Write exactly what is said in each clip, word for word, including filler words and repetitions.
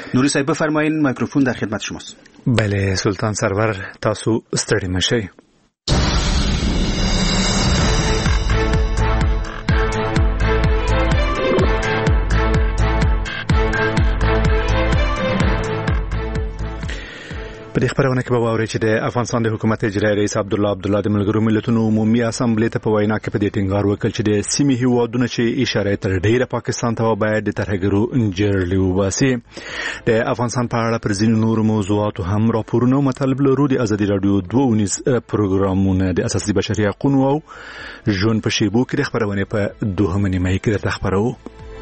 نوری صاحب بفرمایید، میکروفون در خدمت شماست. بله سلطان سرور، تاسو ستړي مشئ. په دې خبرونه کې به واورئ چې د افغانستان د حکومت اجرایي رئیس عبدالله عبدالله د ملګرو ملتونو عمومي اسامبلې ته په وینا کې په دې ټینګار وکړ چې د سیمې هیوادونه چې اشاره تر ډیره پاکستان ته باید د ترهګرو انجرلي وباسي. د افغانستان په اړه پر ځینو نورو موضوعاتو هم راپورونه او مطالب لرو. د ازادي رادیو دوه ونیز پروګرامونه د اساسي بشري حقوقو او ژوند په شیبو کې د خبرونه په دوهمه نیمه کې درته خبرو.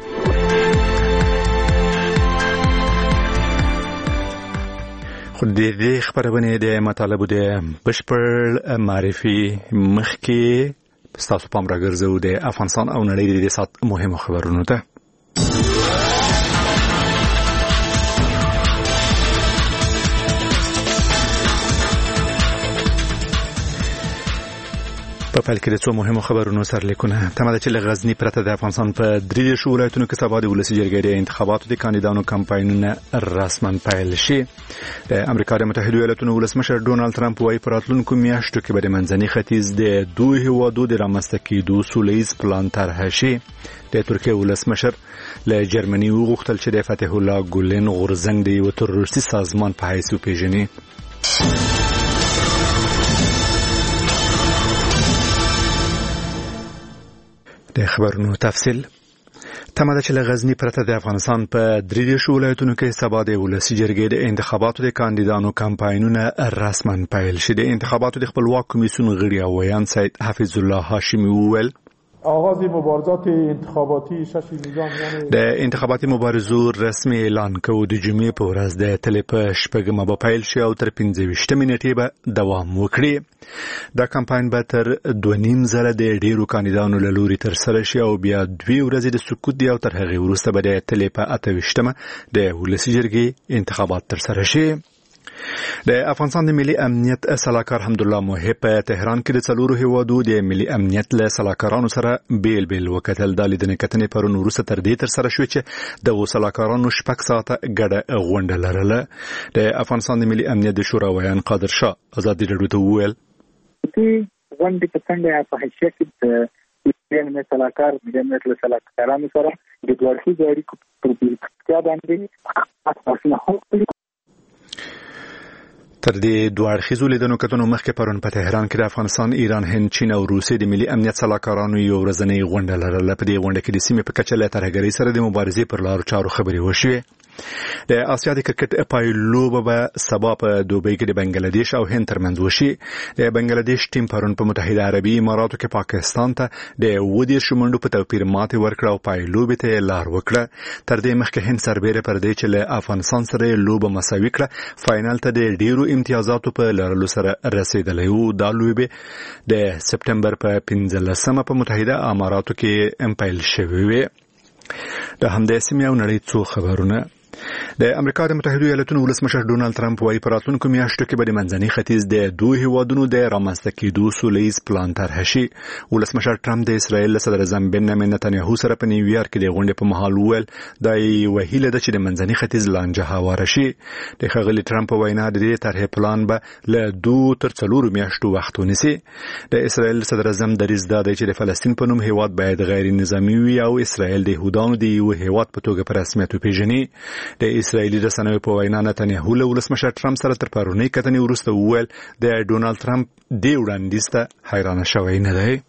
خو د دې خبرونه د مطالبو د بشپړ معرفي مخکې ستاسو پام راګرځو د افغانستان او نړۍ د سات مهمو خبرونو ته. په پیل کې د څو مهمو خبرونو سرلیکونه. تمه ده چې له غزني پرته د افغانستان په درې دېرش ولایتونو کې سبا د ولسي جرګې د انتخاباتو د کاندیدانو کمپاینونه رسما پیل شي. د امریکا د متحده ایالاتونو ولسمشر ډونالد ترامپ وايي په راتلونکو میاشتو کې به د منځني ختیځ د دوه هیوادو د رامنځته کېدو سولیز پلان طرح شي. د ترکیه ولسمشر له جرمني وغوښتل چې د فتح الله ګولن غورځنګ د یو تروریستي سازمان په حیث وپېژني. د خبرونو تفصیل. تمه ده چې له غزني پرته د افغانستان په درې دېرش ولایتونو کې سبا د ولسي جرګې د انتخاباتو د کاندیدانو کمپاینونه رسما پیل شي. د انتخاباتو د خپلواک کمیسیون غړي او ویان سید حفیظ الله هاشمی وویل آغاز مبارزات انتخاباتی شش نظام یعنی د انتخاباتي مبارزو رسمي اعلان کوي د جمعې په ورځ د تلې په شپږمه به پیل شي او تر پنځه ویشتمې نیټې به دوام وکړي. دا کمپاین به تر دوه نیم زره د ډیرو کاندیدانو له لوري تر سره شي او بیا دوی ورځې د سکوت دی او تر هغې وروسته به د تلې په اته ویشتمه د ولسي جرګې انتخابات تر سره شي. د افغانستان د ملي امنیت صلاحکار حمدالله موحب په تهران کې د څلورو هیوادو د ملي امنیت له صلاحکارانو سره بیل بیل وکتل. د لیدنې کتنې پرون وروسته تر دې تر سره شوې چې دغو صلاحکارانو شپږ ساعته ګډه غونډه لرله. د افغانستان د ملي امنیت د شورا ویان قادر شاه ازادي راډیو ته وویل غونډې په څنګه په حیثیت کې د امنیت صلاحکار د امنیت له صلاحکارانو سره د دوه اړخیزو اړیکو پر بیا باندې اساسي حقوق تر دې دوه اړخیزو لیدنو کتنو مخکې پرون په تهران کې د افغانستان، ایران، هند، چین او روسیې د ملي امنیت صلاحکارانو یو ورځنۍ غونډه لرله. په دې غونډه کې د سیمې په کچه له ترهګرۍ سره د مبارزې پر لارو چارو خبرې وشوې. د آسیا د کرکټ پایلوبه به سبا په دوبۍ کې د بنگلاديش او هند ترمنځ وشي. د بنگلاديش ټیم پرون په متحده عربي اماراتو کې پاکستان ته د اووه دېرش منډو په توپیر ماتې ورکړه او پایلوبې ته لار وکړه. تر دې مخکې هند سربېره پر دې چې له افغانستان سره لوبه مساوي کړه، فاینل ته د ډیرو امتیازاتو په لرلو سره رسیدلی و. دا لوبه د سپتمبر په پنځلسمه په متحده اماراتو کې امپایل شوې وې. د همدې سیمې او نړۍ څو خبرونه. د امریکا د متحده ایالاتونو ولسمشر ډونالد ترامپ وايي په راتلونکو میاشتو کې به د منځني ختیځ د دوه هیوادونو د رامنځته کېدو سولیز پلان طرح شي. ولسمشر ترامپ د اسرایل له صدر اعظم بنیامین نتنیاهو سره په نیویارک کې د غونډې په مهال وویل دا یوه هیله ده چې د منځني ختیځ لانجه هواره شي. د ښاغلي ترامپ په وینا د دې طرحې پلان به له دوه تر څلورو میاشتو وخت ونیسي. د اسرایل صدر اعظم دریځ دا دی چې د فلسطین په نوم هیواد باید غیر نظامي وي او اسرایل د یهودانو د یو هیواد په توګه په رسمیت وپیژني. د اسرایلی رسنیو په وینا نتنیاهو له ولسمشر ترامپ سره تر پرونۍ کتنې وروسته وویل د ډونالد ترامپ دې وړاندیز ته حیرانه شوی نه دی.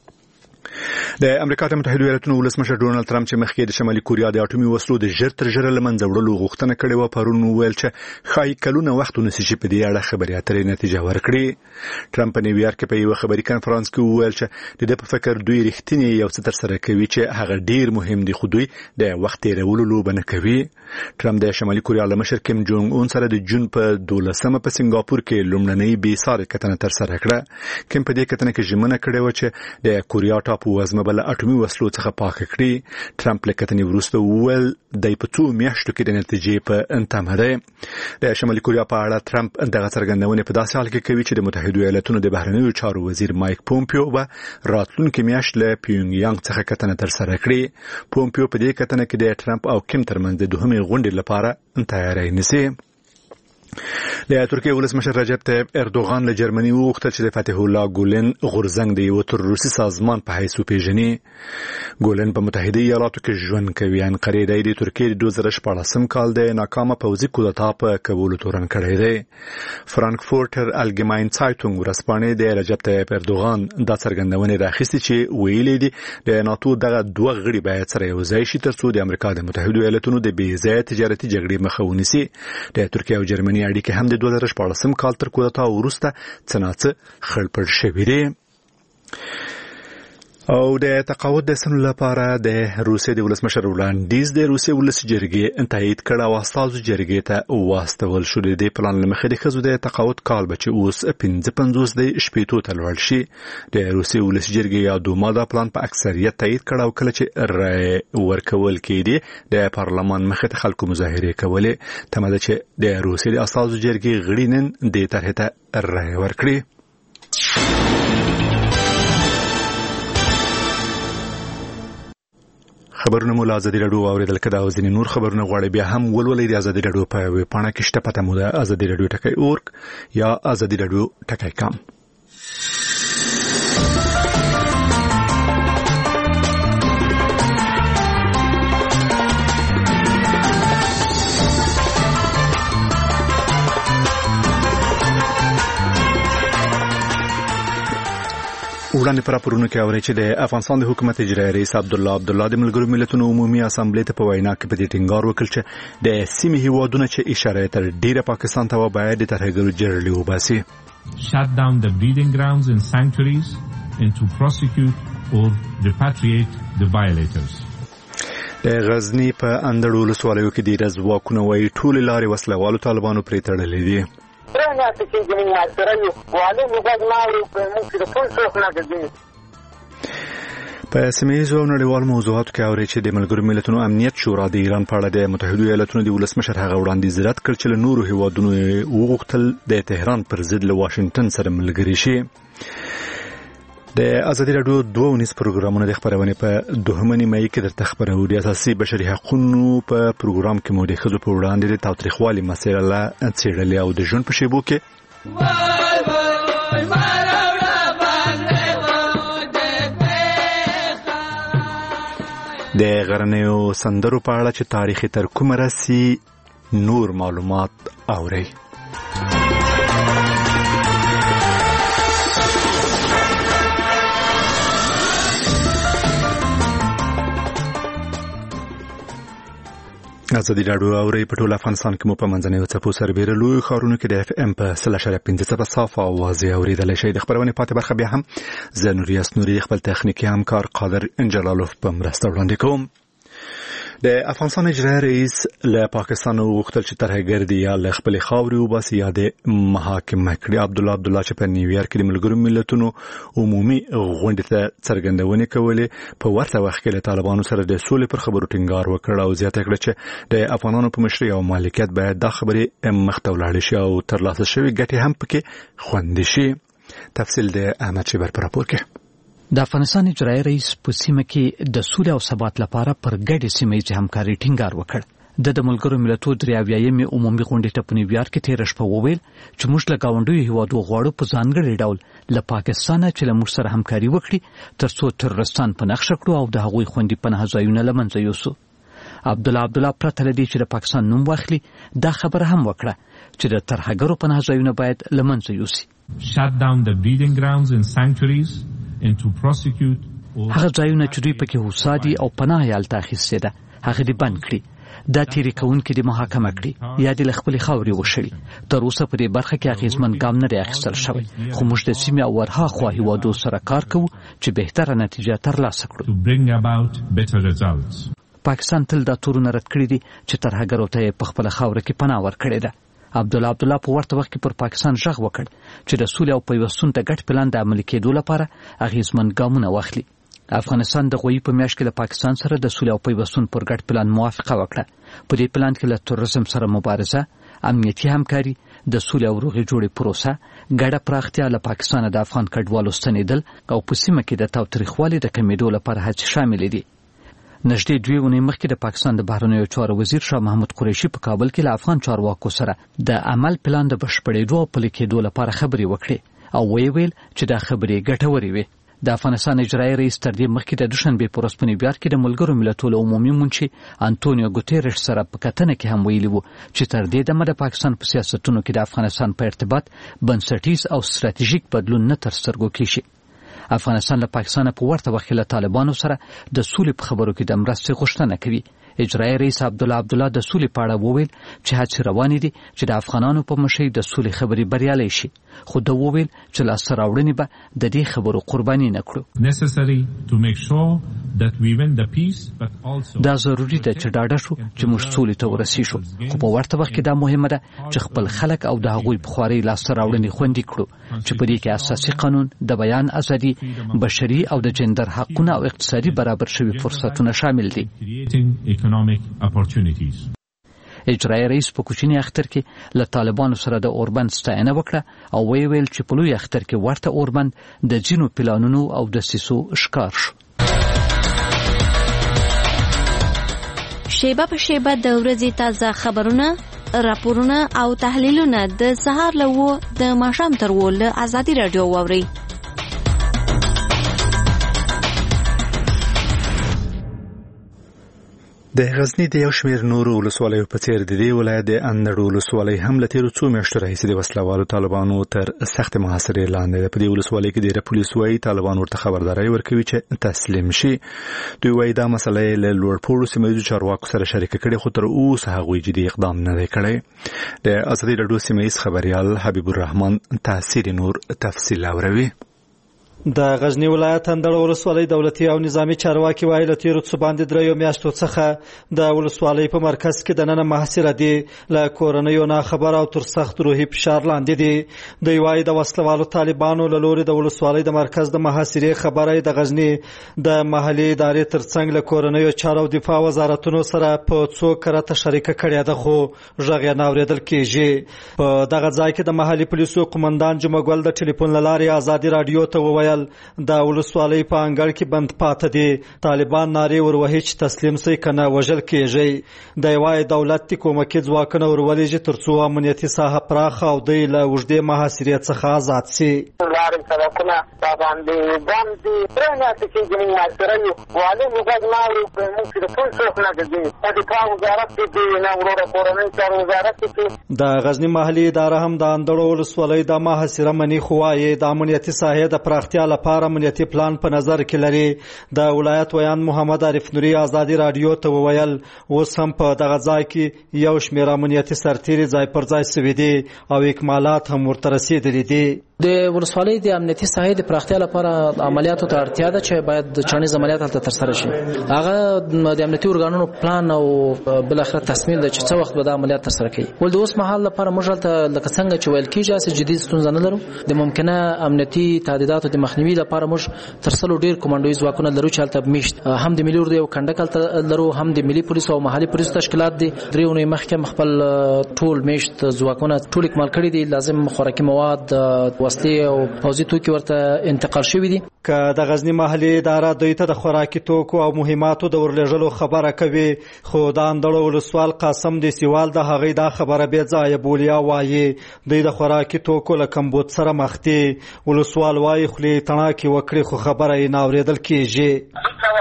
د امریکا د متحده ایالاتونو ولسمشر ډونالد ترامپ چې مخکې د شمالي کوریا د اټومي وسلو د ژر تر ژره له منځه وړلو غوښتنه کړې وه، پرون وویل چې ښایي کلونه وخت ونیسي چې په دې اړه خبرې اترې نتیجه ورکړي. ترامپ په نیویارک کې په یوه خبري کنفرانس کې وویل چې د دې په فکر دوی رښتینی یو څه ترسره کوي چې هغه ډیر مهم دی، خو دوی د وخت تېرولو لوبه نه کوي. ترامپ د شمالي کوریا له مشر کیم جونګ اون سره د جون په دولسمه په سنگاپور کې لومړنۍ بې ساري کتنه ترسره کړه. کیم په دې کتنه کې ژمنه کړې وه چې د کوریا ټاپو په وزمه بل اټومي وسلو څخه پاک کړي. ټرمپ لکتنی وروسته وویل د په څو میاشتو کې د نتیجې په انتظار دی. د شمالي کوریا په اړه ټرمپ دغه څرګندونه په داسې حال کې کوي چې د متحده ایالاتونو د بهرنیو چارو وزیر مایک پومپیو به راتلونکي میاشت له پیونګ یانګ څخه کتنه ترسره کړي. پومپیو په دې کتنه کې د ټرمپ او کیم ترمنځ د دوهمې غونډې لپاره تیاری نیسي. د ترکیه ولسمشر رجب طیب اردوغان له جرمني وغوښتل چې د فتح الله ګولن غورځنګ د یو تروریستي سازمان په حیث وپیژني. ګولن په متحده ایالاتو کې ژوند کوي. انقرې د ترکیې د دوه زره شپاړسم کال د ناکامه پوځي کودتا په قبول تورن کړی دی. فرانکفورټر الګماین سایټونګ ورځپاڼې د رجب طیب اردوغان د څرګندونې راخستې چې ویلي دي د ناتو دغه دوه غړي باید سره یو ځای شي ترڅو د امریکا د متحده ایالاتونو د بې ځایه تجارتي جګړې مخه ونیسي. د ترکیه او جرمني اړیکې هم د دوه زره شپاړسم کال تر کودتا وروسته څناڅه خړپړ شوې دي. او د تقاعد د سن لپاره د روسیې د ولسمشر وړاندیز د روسیې ولس جرګې تایید کړ او استازو جرګې ته واستول شو. د پلان لمخې د خزو د تقاعد کال بچ اوس پنځه پنځوس د شپېتو ته لوړ شي. د روسیې ولس جرګې یا دوما دا پلان په اکثریت تایید کړ او کله چې رای ورکول کېدی د پارلمان مخې ته خلکو مظاهره کولې. تمه ده چې د روسیې د استازو جرګې غړي نن د طرحه ته رای ورکړي. خبرونه مو له ازادي راډیو اوریدل کړه او ځینې نور خبرونه غواړي بیا هم ولولئ د ازادي راډیو په ویب پاڼه کې شته پته مو د ازادي راډیو ټکی اورګ یا ازادي راډیو ټکی کام. وړاندې پر پرونو کې اوري چې د افغانستان د حکومت اجرایي رئیس عبد الله عبد الله د ملګرو ملتونو عمومي اسامبلې ته په وینا کې په دې ټینګار وکړ چې د سیمې هیوادونو چې اشاره تر ډیره پاکستان ته وباید د ترهګرو جرړې وباسي. Shut down the breeding grounds and sanctuaries and to prosecute or repatriate the violators. د غزنی په اندړ ولسوالیو کې د رزواکونه وایي ټول لارې وسلوالو طالبانو پرې تړلې دي. په سیمه‌ییزو نړیوالو موضوعاتو کې اوري چې د ملګرو ملتونو امنیت شورا د ایران په اړه د متحده ایالاتونو د ولسمشر هغه وړاندیز رد کړ چې له نورو هیوادونو وغوښتل د تهران پر ضد له واشنگټن سره ملګري شي. د ازادي راډیو دوه ونیس پروګرامونه د خبرونه په دوهمه نیمه کې درته خبرو دي. اساسي بشري حقوقو په پروګرام کې مو د خزو په وړاندې د تاوتریخوالي مسله څېړلې او د ژوند په شیبو کې د غرنیو سندرو په اړه چې تاریخي تر کومه رسي نور معلومات اوري. ازادي راډیو اوري په ټول افغانستان کې مو په منځنۍ وڅپو سربېره لوی ښارونو کې د اف ام په سل اشاریه پنځه څپه صافه او واضح اورېدلی شئ. د خبرونې پاتې برخه بیا هم زه نوریاس نوري خپل تخنیکي همکار قادر انجلالوف په مرسته وړاندې کوم. د افغانستان اجرایي رئیس له پاکستان وغوښتل چې ترهګر دي یا له خپلې خاورې وباسي یا د محاکمه کړي. عبد الله عبد الله چې په نیویارک کې د ملګرو ملتونو عمومي غونډې ته څرګندونې کولې په ورته وخت کې له طالبانو سره د سولې پر خبرو ټینګار وکړ او زیاته کړه چې د افغانانو په مشرۍ او مالکیت باید دا خبرې مخته ولاړې شي او ترلاسه شوې ګټې هم پکې خوندي شي. تفصیل د احمد شیبر په راپور کې. د افغانستان اجرایي رئیس په سیمه کې د سولې او ثبات لپاره پر ګډې سیمه‌ییزې همکارۍ ټینګار وکړ. د د ملګرو ملتونو درې اویایمې عمومي غونډې ته په نیویارک کې تېره شپه وویل چې موږ له ګاونډیو هیوادو غواړو په ځانګړي ډول له پاکستانه چې له موږ سره همکاري وکړي ترڅو ترورستان په نښه کړو او د هغوی خوندي پناه ځایونه له منځه یوسو. عبدالله عبدالله پرته له دې چې د پاکستان نوم واخلي دا خبره هم وکړه چې د ترهګرو پناه ځایونه باید له منځه یوسي. Shut down the breeding grounds and sanctuaries and to prosecute هغه ځایونه چې دوی پکې هوسا دي او پناه یې هلته اخیستې ده هغه دې بند کړي. دا تیری کوونکي د محاکمه کړي یا د خپل خاورې وشړي. تر اوسه په دې برخه کې اغیزمن ګام نه دی اخیستل شوی خو موږ د سیمې او ورها خوا هیوادو سره کار کوو چې بهتره نتیجه ترلاسه کړو. پاکستان تل دا تورونه رد کړي دي چې ترهګرو ته په خپل خاوره کې پناه ورکړې ده. عبدالله عبدالله په ورته وخت کې پر پاکستان ژغ وکړ چې د سولې او پیوستون د ګډ پلان د عملي کېدو لپاره اغیزمن ګامونه واخلي. افغانستان د غوي په میاشت کې له پاکستان سره د سولې او پیوستون پر ګډ پلان موافقه وکړه. په دې پلان کې له تروریزم سره مبارزه، امنیتي همکاري، د سولې او روغې جوړې پروسه، ګډه پراختیا، له پاکستان د افغان کډوالو ستنېدل او په سیمه کې د تاوتریخوالي د کمیدو لپاره هڅې شامل دي. نږدې دوه اونۍ مخکې د پاکستان د بهرنیو چارو وزیر شاه محمود قریشي په کابل کې له افغان چارواکو سره د عمل پلان د بشپړېدو او پلي کېدو لپاره خبرې وکړې او ویې ویل چې دا خبرې ګټورې وي. د افغانستان اجرایي رئیس تر دې مخکې د دوشنبې په ورځ په نیویارک کې د ملګرو ملتونو عمومي منشي انټونیو ګوتيريش سره په کتنه کې هم ویلي وو چې تر دې دمه د پاکستان په سیاستونو کې د افغانستان په ارتباط بنسټیز او ستراتیژیک بدلون نه تر سترګو کېږي. افغانستان له پاکستان په ورته وخت کې له طالبانو سره د سولې په خبرو کې د مرستې غوښتنه کوي. اجرایي رئیس عبدالله عبدالله د سولې په اړه وویل چې هڅې روانې دي چې د افغانانو په مشرۍ د سولې خبرې بریالۍ شي، خو ده وویل چې لاسته راوړنې به د دې خبرو قرباني نه کړو. دا ضروري ده چې ډاډه شو چې موږ سولې ته ورسیږو، خو په ورته وخت کې دا مهمه ده چې خپل خلک او د هغوی پخواري لاسته راوړنې خوندي کړو چې په دې کې اساسي قانون، د بیان ازادي، بشري او د جندر حقونه او اقتصادي برابر شوي فرصتونه شامل دي. اجرایي رئیس په کوچني اختر کې له طالبانو سره د اوربند ستاینه وکړه او ویې ویل چې په لوی اختر کې ورته اوربند د ځینو پلانونو او دسیسو ښکار شو. شیبه په شیبه د ورځې تازه خبرونه، راپورونه او تحلیلونه د سهار له اوه د ماښام تر اوه له ازادي راډیو واورئ. د غزنی د یو شمېر نورو ولسوالیو په څېر د دې ولایت د اندړ ولسوالۍ هم له تېرو څو میاشتو راهیسې د وسلوالو طالبانو تر سختې محاصرې لاندې ده. په دې ولسوالۍ کې ډېره پولیس وایي طالبان ورته خبرداری ورکوي چې تسلیم شي. دوی وایي دا مسله یې له لوړپوړو سیمه ییزو چارواکو سره شریکه کړې، خو تر اوسه هغوی جدي اقدام نه دی کړی. د ازادي راډیو سیمه ییز خبریال حبیب الرحمن تحصیل نور تفصیل اوروي. د غزنی ولایت اندړ ولسوالۍ دولتي او نظامی چارواکي وایي له تیرو څو باندې دریو میاشتو څخه د ولسوالۍ په مرکز کې د نن محاصره دي، له کورنیو نه خبر او تر سخت روحي فشار لاندې دي. دوی وایي د وسلوالو طالبانو له لوري د ولسوالۍ د مرکز د محاصرې خبره د غزنی د محلي ادارې ترڅنګ له کورنیو چارو او دفاع وزارتونو سره په څو کرته شریکه کړې ده، خو غږ یې نه اورېدل کېږي. په دغه ځای کې د محلي پولیسو قومندان جمعګل د ټلیفون له لارې ازادي راډیو ته وویل د ولسوالۍ په انګړ کې بند پاته دي، طالبان نارې وروهي چې تسلیم سي کنه وژل کېږي. د یوای دولت کومکي ځواکونه ورولېږي ترڅو امنیتي ساحه پراخه او د له وژدې محاصرې څخه آزاد سي. لارې سړکونه باندې باندې پرنه چې د محاصرې والي موږ ناوړو په موږ د ټول څه نه دي د دفاع وزارت کې نه ورو کورنۍ چارو وزارت کې د غزنی محلي اداره هم د اندړ ولسوالۍ د محاصره منی خوایي د امنیتي ساحه د پراختیا لپاره امنیتي پلان په نظر کې لري. د ولایت ویان محمد عارف نوري ازادي راډیو ته وویل اوس هم په دغه ځای کې یو شمېر امنیتي سرتیري ځای پر ځای سوي دي او اکمالات هم ورته رسیدلي دي. د ولسوالۍ د امنیتي ساحې د پراختیا لپاره عملیاتو ته اړتیا ده چې باید چانیز عملیات هلته ترسره شي. هغه د امنیتي ارګانونو پلان او بل اخر تصمیم ده چې څه وخت به د عملیات ترسره کوي. ول د اوس مهال لپاره موږ هلته لکه څنګه چې ویل کېږي چې جدي ستونزه نه لرو. د ممکنه امنیتي تهدیداتو د مخنیوي لپاره موږ تر څلو ډیر کمانډوي ځواکونه لرو چې هلته میشت هم د ملي اردو یو کنډک هلته لرو، هم د ملي پولیسو او محلي پولیسو تشکیلات دي. درې اونۍ مخکې خپل ټول میشت ځواکونه ټول اکمال کړي دي. لازم خوراکي مواد، وسلې او پوځي توکي ورته انتقال شوي دي. که د غزنی محلي اداره دوی ته د خوراکي توکو او مهماتو د ورلېږلو خبره کوي، خو د اندړ ولسوال قاسم د سیوال د هغې دا خبره بې ځایه بولي او وایي دوی د خوراکي توکو له کمبود سره مخ دي. ولسوال وایي خولې تڼاکې وکړي خو خبره یې نه اورېدل کېږي.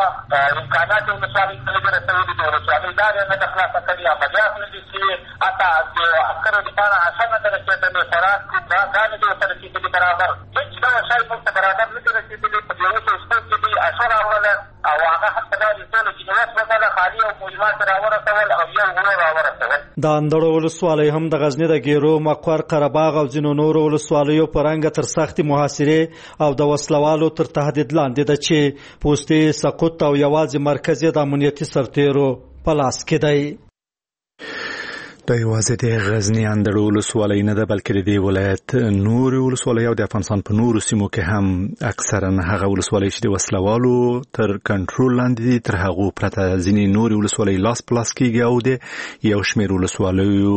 امکانات ولسوالۍ ته لږ رسولي دي، ولسوالۍ دا نه ده خلاصه کړې، عملیات نه دي چې حتی د عسکرو دپاره اسانه ده رسېدلې، خوراک دا نه دي ورته رسېدلي برابر. هېڅ ډول شی موږ ته برابر نه دي رسېدلي. په یوه سوستو کې دوی اشو راوړله او هغه هم په دا لیدلو چې یوه سوځله خالي او مهمات راورسول او یو ورو راورسول. د اندړ ولسوالۍ هم د غزني د ګیرو، مقر، قرهباغ او ځینو نورو ولسوالیو په رنګه تر سختې محاصرې او د وسلوالو تر تهدید لاندې ده چې پوستې سقوط او یوازې مرکز یې د امنیتي سرتیرو په لاس کې دی. دا یوازې د غزنی اندړ ولسوالۍ نه ده بلکې د دې ولایت نور ولسوالۍ او د افغانستان په نورو سیمو کې هم اکثرا هغه ولسوالۍ چې د وسلوالو تر کنټرول لاندې دي تر هغو پرته ځینې نور ولسوالۍ لاس پلاس کېږي او د یو شمېر ولسوالیو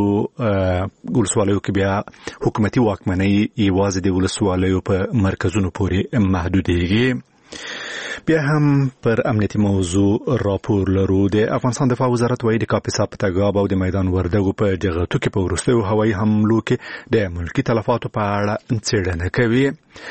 ولسوالیو کې بیا حکومتي واکمنۍ یوازې د ولسوالیو په مرکزونو پورې محدودېږي. بیا هم پر امنیتي موضوع راپور لرو. د افغانستان دفاع وزارت وايي د کاپیسا په تګاب او د میدان وردګو په جغتو کې په وروستیو هوایي حملو کې د ملکي تلفاتو په اړه څېړنه کوي.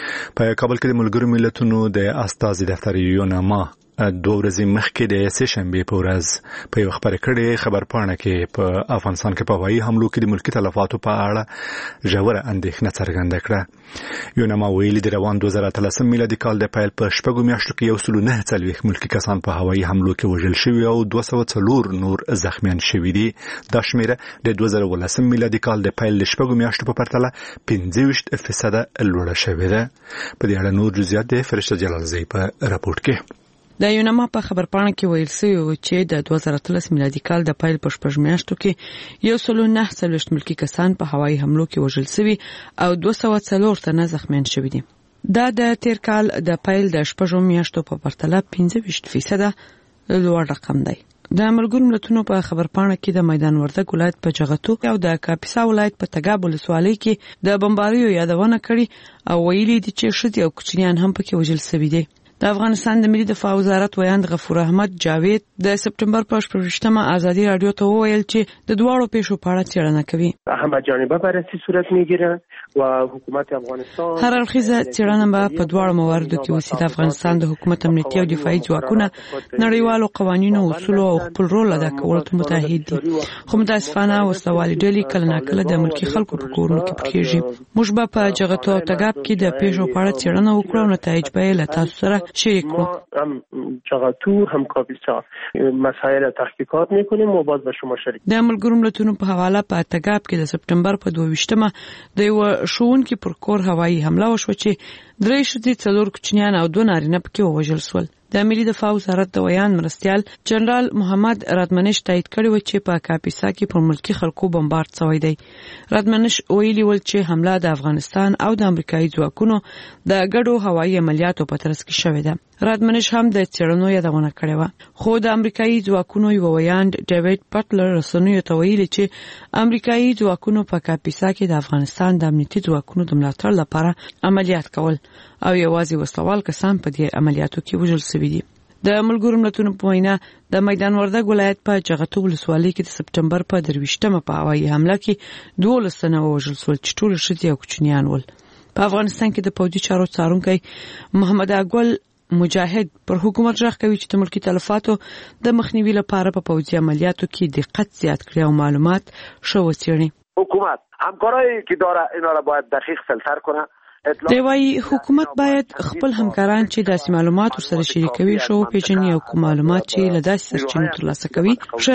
په کابل کې د ملګرو ملتونو د استازي دفتر یوناما دوه ورځې مخکې د سه شنبې په ورځ په یو خبرې کړې خبرپاڼه کې په افغانستان کې په هوایي حملو کې د ملکي تلفاتو په اړه ژوره اندېښنه څرګنده کړه. یوناما ویلي د روان دوه زره اتلسم میلادي کال د پیل په شپږو میاشتو کې یو سل نه څلوېښت ملکي کسان په هوایي حملو کې وژل شوي او دوه سوه څلور نور زخمیان شوي دي. دا شمیره د دوه زره اوولسم میلادي کال د پیل د شپږو میاشتو په پرتله پنځه ویشت فیصده لوړه شوې ده. په دې اړه نور جزئیات د فرشته جلالزی په راپورټ کې. د یوناما په خبرپاڼه کې ویل شوی و چې د دوه زره اتلس میلادي کال د پیل په شپږ میاشتو کې یو سل نه څلوېښت ملکي کسان په هوایي حملو کې وژل شوي او دوه سوه څلور تنه زخمیان شوي دي. دا د تیر کال د پیل د شپږو میاشتو په پرتله پنځه ویشت فیصده لوړ رقم دی. د ملګرو ملتونو په خبرپاڼه کې د میدان وردګ ولایت په جغتو او د کاپیسا ولایت په تګاب ولسوالۍ کې د بمباریو یادونه کړې او ویلي دي چې ښځې او کوچنیان هم پکې وژل شوي دي. د افغانستان د ملي دفاع وزارت ویاند غفور احمد جاوید د سپټمبر په شپږمه ازادي رادیو ته وویل چې د دواړو پیښو په اړه څېړنه کوي. همه جانبه بررسی صورت میگیره و حکومت افغانستان هر اړخیزه څېړنه به په دواړو مواردو کې وسیله افغانستان د حکومت امنیتي او دفاعي ځواکونه نړیوالو قوانینو او اصولو او خپل رول ادا کولو ته متحد دي. خو متاسفانه وسلوالي ډلې کله ناکله د ملکي خلکو په کورونو کې پټېږي. موږ به په جغتو او تګاب کې د پیښو په اړه څېړنه وکړو او نتایج به له تاسو سره شریک کړو. هم جغتو هم کاپیسا مسائل تحقیقات میکنیم و باز به شما شریک. د ملګرو ملتونو په حواله په تګاب کې د سپټمبر په دوه ویشتمه د یو ښوونکي پر کور هوایي حمله وشوه چې درې ښځې څلور کوچنیان او دوه نارینه پکې ووژل شول. د ملي دفاع وزارت د ویان مرستیال جنرال محمد رادمنش تایید کړی و چې په کاپیسا کې پر ملکی خلکو بمبارد شوی دی. رادمنش ویلي ول چې حمله د افغانستان او د امریکایي ځواکونو د ګډو هوایي عملیاتو په ترڅ کې شوې ده. رادمنش هم د څېړنو یادونه کړې و. خو د امریکایي ځواکونو یو ویاند ډیوډ پټلر رسنیو ته ویلي چې امریکایي ځواکونو په کاپیسا کې د افغانستان د امنیتي ځواکونو د ملاتړ لپاره عملیات کول او یوازې وسلوال کسان په دې عملیاتو کې وژل شوي دي. د ملګرو ملتونو په وینا د میدان وردګ ولایت په جغتو ولسوالۍ کې د سپټمبر په درویشتمه په هوایي حمله کې دولس تنه وژل شول چې ټول ښځې او کوچنیان ول. په افغانستان کې د پوځي چارو څارونکی محمد اګول مجاهد پر حکومت ژغ کوي چې د ملکي تلفاتو د مخنیوي لپاره په پوځي عملیاتو کې دقت زیات کړي او معلومات ښه وڅېړي. حکومت همکارایی که داره اینا را باید دقیق فلتر کنه. دی وايي حکومت باید خپل همکاران چې داسې معلومات ورسره شریکوي شو پیژني او کوم معلومات چې له داسې سرچینو ترلاسه کوي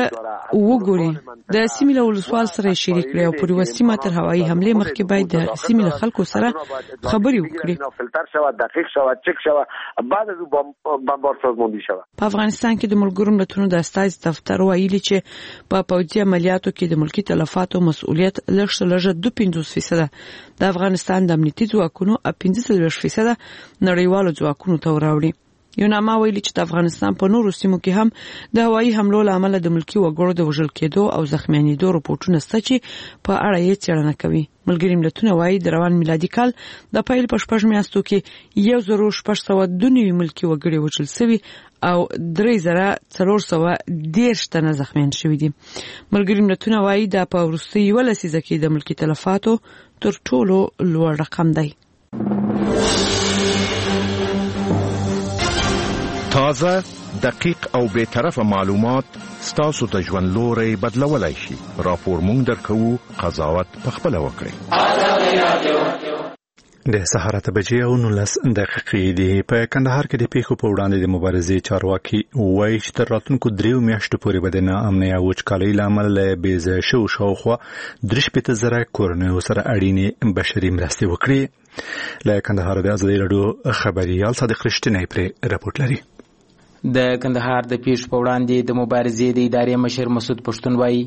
ښه وګوري. د سیمې له ولسوال سره شریک کړي او پر یوه سیمه تر هوایي حملې مخکې باید د سیمې له خلکو سره خبرې وکړي. فلتر شوه، دقیق شوه، چک شوه، بعد از بمبار سازماندهی شوه. په افغانستان کې د ملګرو ملتونو د استازي دفتر ویلي چې په پوځي عملیاتو کې د ملکي تلفاتو مسؤلیت لږ څه لږه دوه پنځوس فیصده د افغانستان د امنیتي ځواکونو او پنځه څلوېښت فیصده نړیوالو ځواکونو ته وراوړي. یوناما ویلي چې د افغانستان په نورو سیمو کې هم د هوایي حملو له امله د ملکي وګړو د وژل کېدو او زخمیانېدو رپورټونه شته چې په اړه یې څېړنه کوي. ملګري ملتونه وایي د روان میلادي کال د پیل په شپږ میاشتو کې یو زر شپږ سوه دوه نوي ملکي وګړي وژل شوي او درې زره څلور سوه دېرش تنه زخمیان شوي دي. ملګري ملتونه وایي دا په وروستي یوه لسیزه کې د ملکي تلفاتو تر ټولو لوړ رقم دی. تازه، دقیق او بے طرفه معلومات ستاسو د ژوند لوري بدلولای شي. راپور مونږ درکو، قضاوت پخپله وکړئ. د سهار اته بجې او نولس دقیقې دي. په کندهار کې د پیښو په وړاندې د مبارزې چارواکي وایي چې تر راتلونکو دریو میاشتو پورې به د ناامنۍ او وچکالۍ له امله له بې ځایه شوو شاوخوا درې شپېته زره کورنیو سره اړینې بشري مرستې وکړي. له کندهار د ازادي راډیو خبريال صادق رښتینی پرې راپورټ لري. د کندهار د پیښو په وړاندې د مبارزې د ادارې مشر مسعود پښتون وایي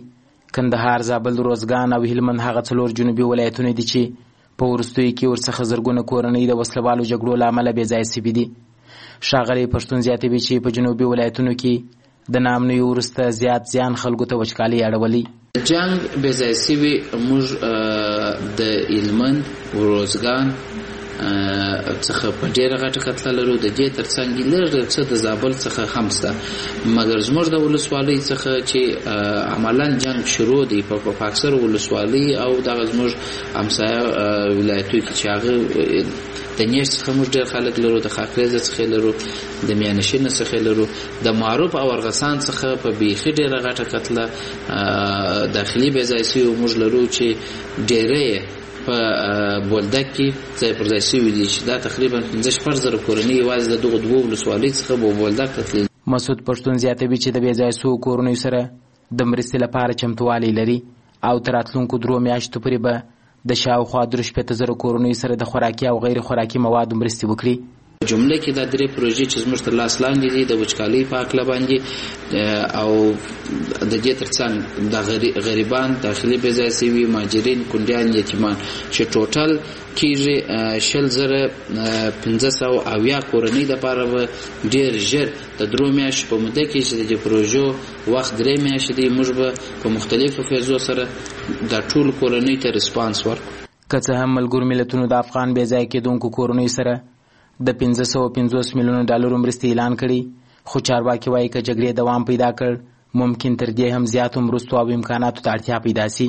کندهار، زابل، روزګان او هلمند هغه څلور جنوبي ولایتونه دي چې په وروستیو کې ورڅخه زرګونه کورنۍ د وسلوالو جګړو له امله بېځایه سوي دي. ښاغلی پښتون زیاتوي چې په جنوبي ولایتونو کې د ناامنیو وروسته زیات زیان خلکو ته وچکالۍ اړولی. جنگ بېځایه سوي موږ د هلمند، روزګان څخه په ډېره غټه کتله لرو. د دې تر څنګ لږ څه د زابل څخه هم شته، مګر زموږ د ولسوالۍ څخه چې عملا جنګ شروع دی په اکثرو ولسوالۍ او دغه زموږ همسایه ولایتونو کې چې هغه د نیش څخه موږ ډېر خلک لرو، د خاکریزه څخه لرو، د میانشین څخه لرو، د معروف او ارغسان څخه په بیخي ډېره غټه کتله داخلي بېځایه سوي موږ لرو چې ډېری په بولدک کې ځای پر ځای شوي دي چې دا تقریبا پنځه شپږ زره کورنۍ یوازې د دغو دوو ولسوالیو څخه به بولدک ته تللي. مسعود پښتون زیاتوي چې د بېځایه سوو کورنیو سره د مرستې لپاره چمتووالی لري او تر راتلونکو درو میاشتو پورې به د شاوخوا درې شپېته زره کورنیو سره د خوراکي او غیر خوراکي موادو مرستې وکړي. جمله کې دا درې پروژې چې زموږ تر لاس لاندې دي د وچکالۍ په هکله باندې او د دې تر څنګ د غریبان، داخلي بېځایه سوي، مهاجرین، کونډیان، یتیمان چې ټوټل کېږي شل زره پنځه سوه اویا کورنۍ دپاره به ډېر ژر د درو میاشتو په موده کې چې د دې پروژو وخت درې میاشتې دی موږ به په مختلفو فیزو سره دا ټولو کورنۍ ته ریسپانس ورکړو. که څه هم ملګرو ملتونو د افغان بېځایه کېدونکو کورنیو سره د پنځه سوه پنځوس میلیونو ډالرو مرستې اعلان کړي، خو چارواکي وایي که جګړې دوام پیدا کړ ممکن تر دې هم زیاتو مرستو او امکاناتو ته اړتیا پیدا سي.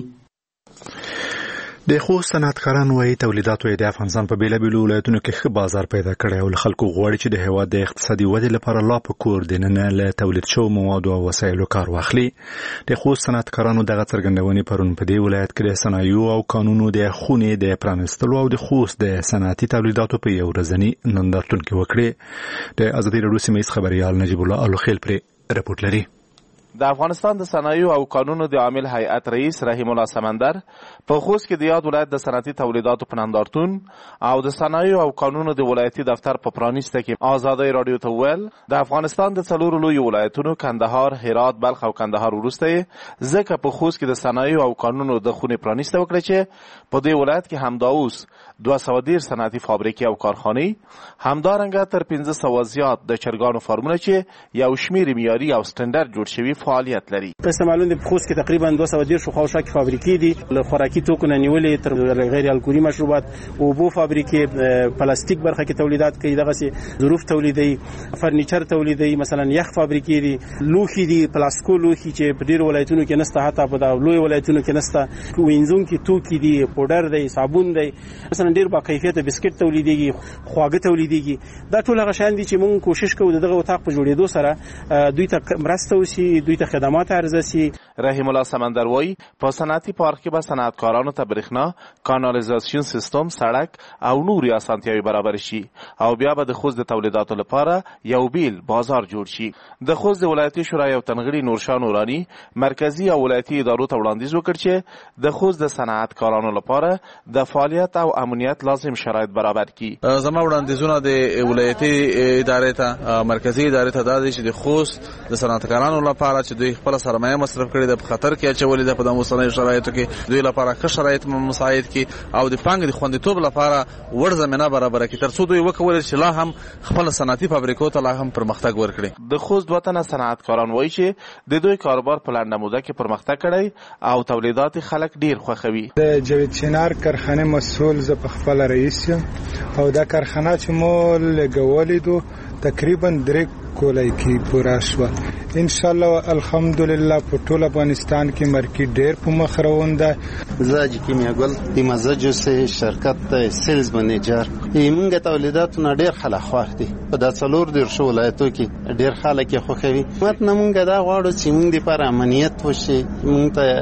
د خوست صنعتکاران وايي تولیداتو یې د افغانستان په بیلابیلو ولایتونو کې ښه بازار پیدا کړی او له خلکو غواړي چې د هېواد د اقتصادي ودې لپاره لا په کور دننه له تولید شوو موادو او وسایلو کار واخلي. د خوست صنعتکارانو دغه څرګندونې پرون په دې ولایت کې د صنایعو او کانونو د خونې د پرانیستلو او د خوست د صنعتي تولیداتو په یو ورځني نندارتون کې وکړې. د ازادي راډیو سیمه ییز خبریال نجیب الله الوخیل پرې رپورټ لري. د افغانستان د صنایعو او کانونو د عامل هیئت رئیس رحیم الله سمندر په خوست کې د یاد ولایت د صنعتي تولیداتو په نندارتون او د صنایعو او کانونو د ولایتي دفتر په پرانیسته کې ازادي راډیو ته وویل د افغانستان د څلورو لویو ولایتونو کندهار، هرات، بلخ او کندهار وروسته ځکه په خوست کې د صنایعو او کانونو د خونې پرانیسته وکړه چې په دې ولایت کې همدا اوس دوه سوه دېرش صنعتي فابریکې او کارخانې، همدارنګه تر پنځه سوه زیات د چرګانو فارمونه چې یو شمېر معیاري او سټنډرډ جوړ شوي فعالیت لري. تاسو معلوم دي په خوست کې تقریبا دوه سوه دېرش خواوشا کې فابریکې دي، له خوراکي توکو نه نیولې تر غیر الکولي مشروبات، اوبو فابریکې، پلاستیک برخه کې تولیدات کوي، دغه ظروف تولیدي، فرنیچر تولیدي، مثلا یخ فابریکې دي، لوښي دي، پلاستیکو لوښي چې په ډېرو ولایتونو کې نشته، حتی په د لوی ولایتونو کې نشته، وینځونکي توکي دي، پوډر دی، صابون دی، مثلا ډېر با کیفیته بسکټ تولیديږي، خواږه تولیديږي. دا ټول هغه شیان دي چې موږ کوشش کوو دغه اتاق په جوړېدو سره دوی ته مرسته وشي، دوی ته خدمات عرضه شي. رحیم الله سمندر وایي په صنعتي پارک کې به صنعتکارانو ته برېښنا، کانالیزاسیون سیستم، سړک او نورې اسانتیاوې برابر شي او بیا به د خوست د تولیداتو لپاره یو بیل بازار جوړ شي. د خوست د ولایتي شورا یو تنغړي نورشاه نوراني مرکزي او ولایتي ادارو ته وړاندیز وکړ چې د خوست د صنعتکارانو لپاره د فعالیت او امنیت لازم شرایط برابر کړي. زما وړاندیزونه د ولایتي ادارې ته، مرکزي ادارې ته دا دي چې د خوست د صنعتکارانو لپاره چې دوی خپل سرمایه مصرف کړي د خطر کې اچولې ده په د اوسنیو شرایطو کې دوی لپاره ښه شرایط مساعد کړي او د پانګې د خوندیتوب لپاره وړ زمینه برابره کړي تر څو دوی وکولی چې لا هم خپل صنعتي فابریکو ته لا هم پرمختګ ورکړي. د خوست دوه تنه صنعتکاران وایي چې د دوی کاروبار په لنډه موده کې پرمختګ کړی او تولیدات خلک ډیر خوښوي. د جاوید چنار کارخانه مسؤل زه په خپل رئیس یم او دا کارخانه چې مو لګولې دو تقریبا درې کولای کی پورا شو. ان شاء الله الحمدلله په ټول افغانستان کې مارکیټ ډیر په مخ روان ده. زاج کیمیاګل د مزاجو سه شرکت سیلز منیجر ایمنګ تولیدات نه ډیر خلک خوښ دي په د څلور ډیر شو ولایتو کې ډیر خلک خوښوي. مت نمونګ دا غواړو چې موږ د پر امنیت وشي، موږ ته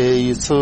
یو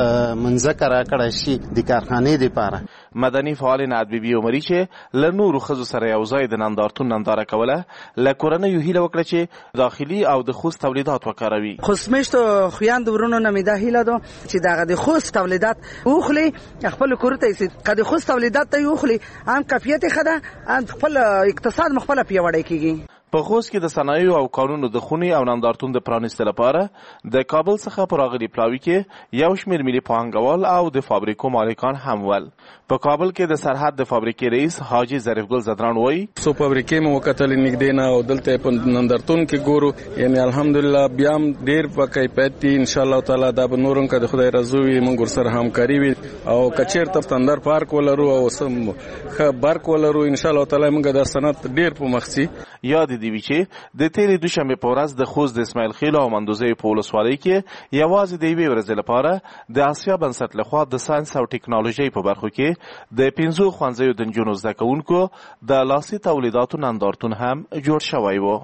منځکه راکړی شي د کارخانې لپاره. مدني فعال نعت بی بی عمري چې له نورو ښځو سره یو ځای د نندارتون ننداره کوله له کورنیو هیله وکړه چې داخلي او د خوست تولیدات وکاروي. خوست میشتو خویند ورونو نمیده هیله دو چې دغه د خوست تولیدات اوخلي خپل کور ته یې کده خوست تولیدات ته اوخلي هم کیفیت خده هم خپل اقتصاد مخبل پیوړی کیږي. په خوست کې د صنایعو او کانونو د خونې او نندارتون د پرانیستلو لپاره د کابل څخه په راغلي پلاوي کې یو شمېر ملي پانګوال او د فابریکو مالکان هم ول. په کابل کې د سرحد د فابریکې رئیس حاجي ظریف ګل زدران وایي څو فابریکې مو وکتل نږدې نه او دلته په نندارتون کې ګورو یعنی الحمدلله بیا هم ډېر په کیفیت دي ان شاء الله تعالی دا به نور هم که د خدای رضا وي موږ ورسره همکاري وي او که چېرته ستندر پارک ولرو او سم ښه برق ولرو ان شاء الله تعالی موږ دا صنعت ډېر په مخ ځي. یاد دې وي چې د تېرې دوشنبې په ورځ د خوست د اسماعیل خیل او مندوزیو په ولسوالۍ کې یوازې د یوې ورځې لپاره د اسیا بنسټ لخوا د ساینس او ټکنالوژۍ په برخو کې د پنځو ښوونځیو د نجونو زده کوونکو د لاسي تولیداتو نندارتون هم جوړ شوی و.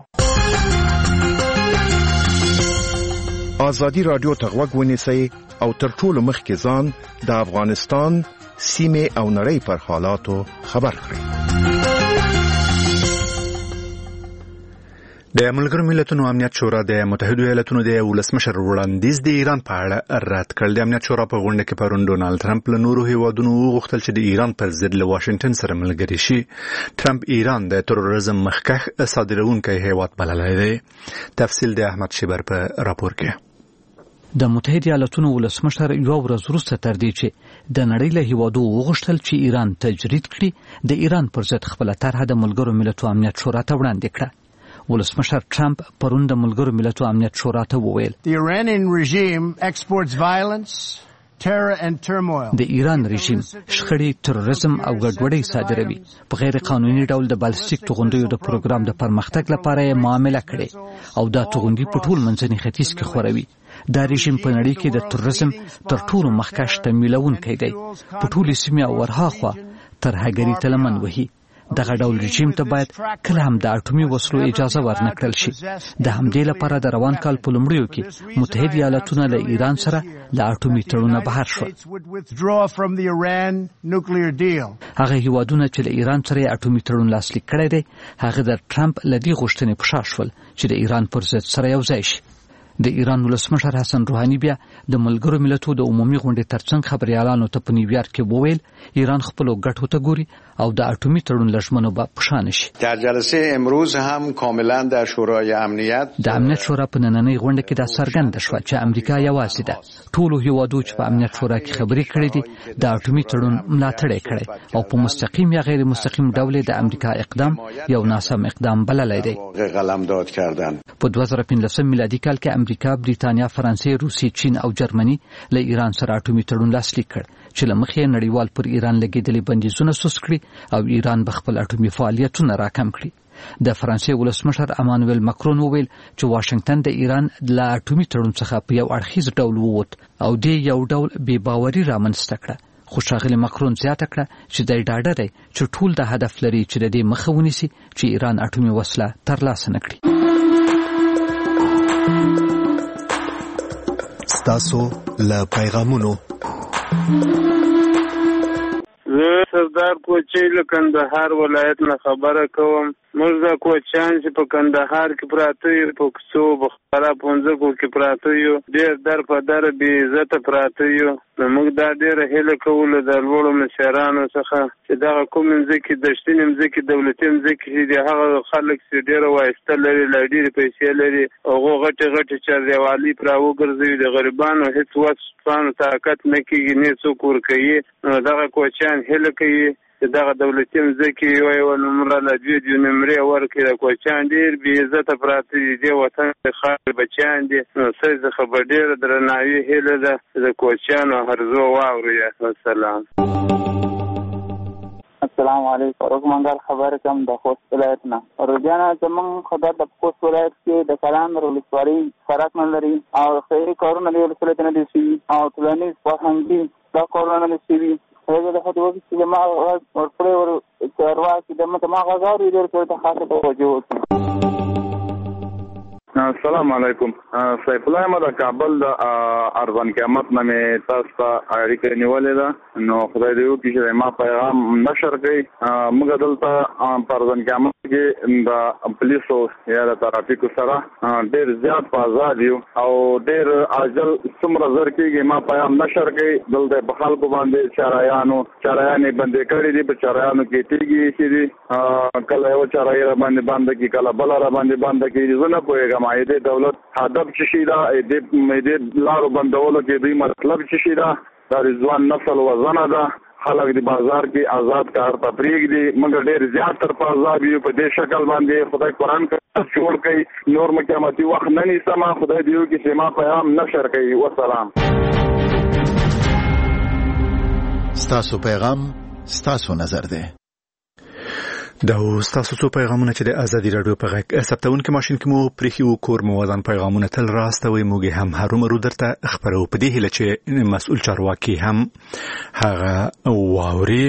ازادي رادیو ته غوږ ونیسئ او تر ټولو مخکې ځان د افغانستان سیمې او نړۍ پر حالاتو خبر کړئ. د ملګرو ملتونو امنیت شورا د متحده ایالاتونو د ولسمشر وړاندیز د ایران په اړه رد کړ. د امنیت شورا په غونډه کې پرون ډونالد ټرمپ له نورو هیوادونو وغوښتل چې د ایران پر ضد له واشنگټن سره ملګري شي. ټرمپ ایران د تروریزم مخکښ صادرونکی هیواد بللی دی. تفصیل د احمد شیبر په راپور کې. د متحده ایالاتونو ولسمشر یو ورځ وروسته تر دې چې د نړۍ له هیوادو وغوښتل چې ایران تجرید کړي د ایران پر ضد خپله طرحه د ملګرو ملتونو امنیت شورا ته وړاندې کړه. ولسمشر ټرمپ پرون د ملګرو ملتونو امنیت شورا ته وویل The Iranian regime exports violence, terror and turmoil. د ایران رژیم شخړې، تروریزم او ګډوډۍ صادروي. په غیر قانوني ډول د بالستیک توغندیو د پروګرام د پرمختګ لپاره یې معامله کړې او دا توغندي په ټول منځني ختیځ کې خوروي. دا رژیم په نړۍ کې د تروریزم تر ټولو مخکښ تمویلونکی دی. په ټولې سیمې او ورهاخوا ترهګرۍ ته لمن وهي. دغه ډول رژیم ته باید کله هم د اټومي وسلو اجازه ورنکړل شي. د همدې لپاره د روان کال په لومړیو کې متحده ایالاتونه له ایران سره له اټومي تړونه بهر شول. هغه هیوادونه چې له ایران سره اټومي تړون لاسلیک کړی دی هغه د ټرمپ له دې غوښتنې په شا شول چې د ایران پر ضد سره یو ځای شي. د ایران ولسمشر حسن روحانی بیا د ملګرو ملتونو د عمومي غونډې ترڅنګ خبريالانو ته په نیویارک کې وویل ایران خپل ګټو ته ګوري او د اټومي تړون لژمنو به پښان شي. در جلسه امروز هم کاملا در شورای امنیت د امنیت شورا په نننۍ غونډه کې دا څرګنده شوه چې امریکا یوازې ده. ټولو هیوادو چې په امنیت شورا کې خبرې کړې دي د اټومي تړون ملاتړ کړي او په مستقیم یا غیر مستقیم ډول د امریکا اقدام یو ناسم اقدام بللی دی. قلمداد کردن. په دوه زره پنځلسم میلادي کال کې امریکا، بریتانیا، فرانسې، روسیې، چین او جرمني له ایران سره اټومي تړون لاسلیک کړ چې له مخې نړیوال پر ایران لګېدلي بندیزونه سوس کړي او ایران به خپل اټومي فعالیتونه راکم کړي. د فرانسې ولسمشر امانویل ماکرون وویل چې واشنگټن د ایران له اټومي تړون څخه په یو اړخیز ډول ووت او د یو ډول بې باوري رامنځته کړه. خو ښاغلي ماکرون زیاته کړه چې دی ډاډه دی چې ټول د هدف لري چې د دې مخه ونیسي چې ایران اټومي وسله ترلاسه نه کړي. ستاسو له پیغامونو زه سردار کوچی له کندهار ولایت نه خبره کوم. موږ د کوچیان چې په کندهار کې پراته یو په کوڅو بخارا پونځکو کې پراته یو ډېر در په در بې عزته پراته یو. نو موږ دا ډېره هیله کوو د لوړو مشرانو څخه چې دغه کوم مځکې دشتینې مځکې دولتي مځکې چې د هغه خلک چې ډېره وایسته لري لا ډېرې پیسې لري هغو غټې غټې چاردیوالي پرې راوګرځوي د غریبانو هېڅ وس طاقت نه کېږي نه څوک ورکوي. نو دغه کوچیان هیله کوي چې دغه دولتي مځکې یوه یوه نمره له دوې دوې نمرې ورکړي. د کوچیان ډېر بې عزته پراته دي. دې وطن د خاورې بچیان دي. نو ستاسې څخه به ډېره درناوي هیله ده چې د کوچیانو هرزو واورئ. السلام السلام علیکم. روزمنګار خبرې کوم د خوست ولایت نه. روزانه زمونږ خدای د خوست ولایت کې د کلان ولسوالۍ سړک نه لري او خیري کارونه د ولسوالۍ نه دي شوي او ټولنیز فرهنګي دا کارونه نه شوي. هغه د خدای وکړي چې ما ورپړې ور چارواکي د مته ما غزاري ډېر کړ ته خاصه توجه وکړي. السلام علیکم. سیف الله احمد کابل د ارزان قیامت نامې تاسو ته اړیکه نیولې ده. نو خدای دې وکړي چې ما پیغام نشر کړي. موږ دلته په ارزان قیامت کې د پولیسو یا د ترافیکو سره ډېر زیات په آزاد یو او ډېر عاجل څومره زر کېږي ما پیغام نشر کړي. دلته په خلکو باندې چارایانو چارایانې بندې کړي دي. په چارایانو کې تیږي چې دي کله یو چارای را باندې بند کی کله بل را باندې بند کی زه نه پوهېږم ایدې دولت هدف څه شي دا دې دې لارو بندولو کې دوی مطلب څه شي دا د ځوان نسل وزنه ده. خلک د بازار کې آزاد کار ته پرېږدي. موږ ډېر زیات تر په عذاب یو په دې شکل باندې خدای قرآن جوړ کوي. نور مو قیامتي وخت نه نیسم. خدای دې وکړي چې ما پیغام نشر کوي. وسلام. ستاسو پیغام ستاسو نظر ده. دا ستاسو څو پیغامونه چې د ازادي راډیو په غږ ثبتونکو ماشين کې مو پرېخي او کور مو ودان پیغامونه تل راستوي. موږ هم هرومرو درته خبرو په دې هله چې مسؤل چارواکي هم هغه واوري.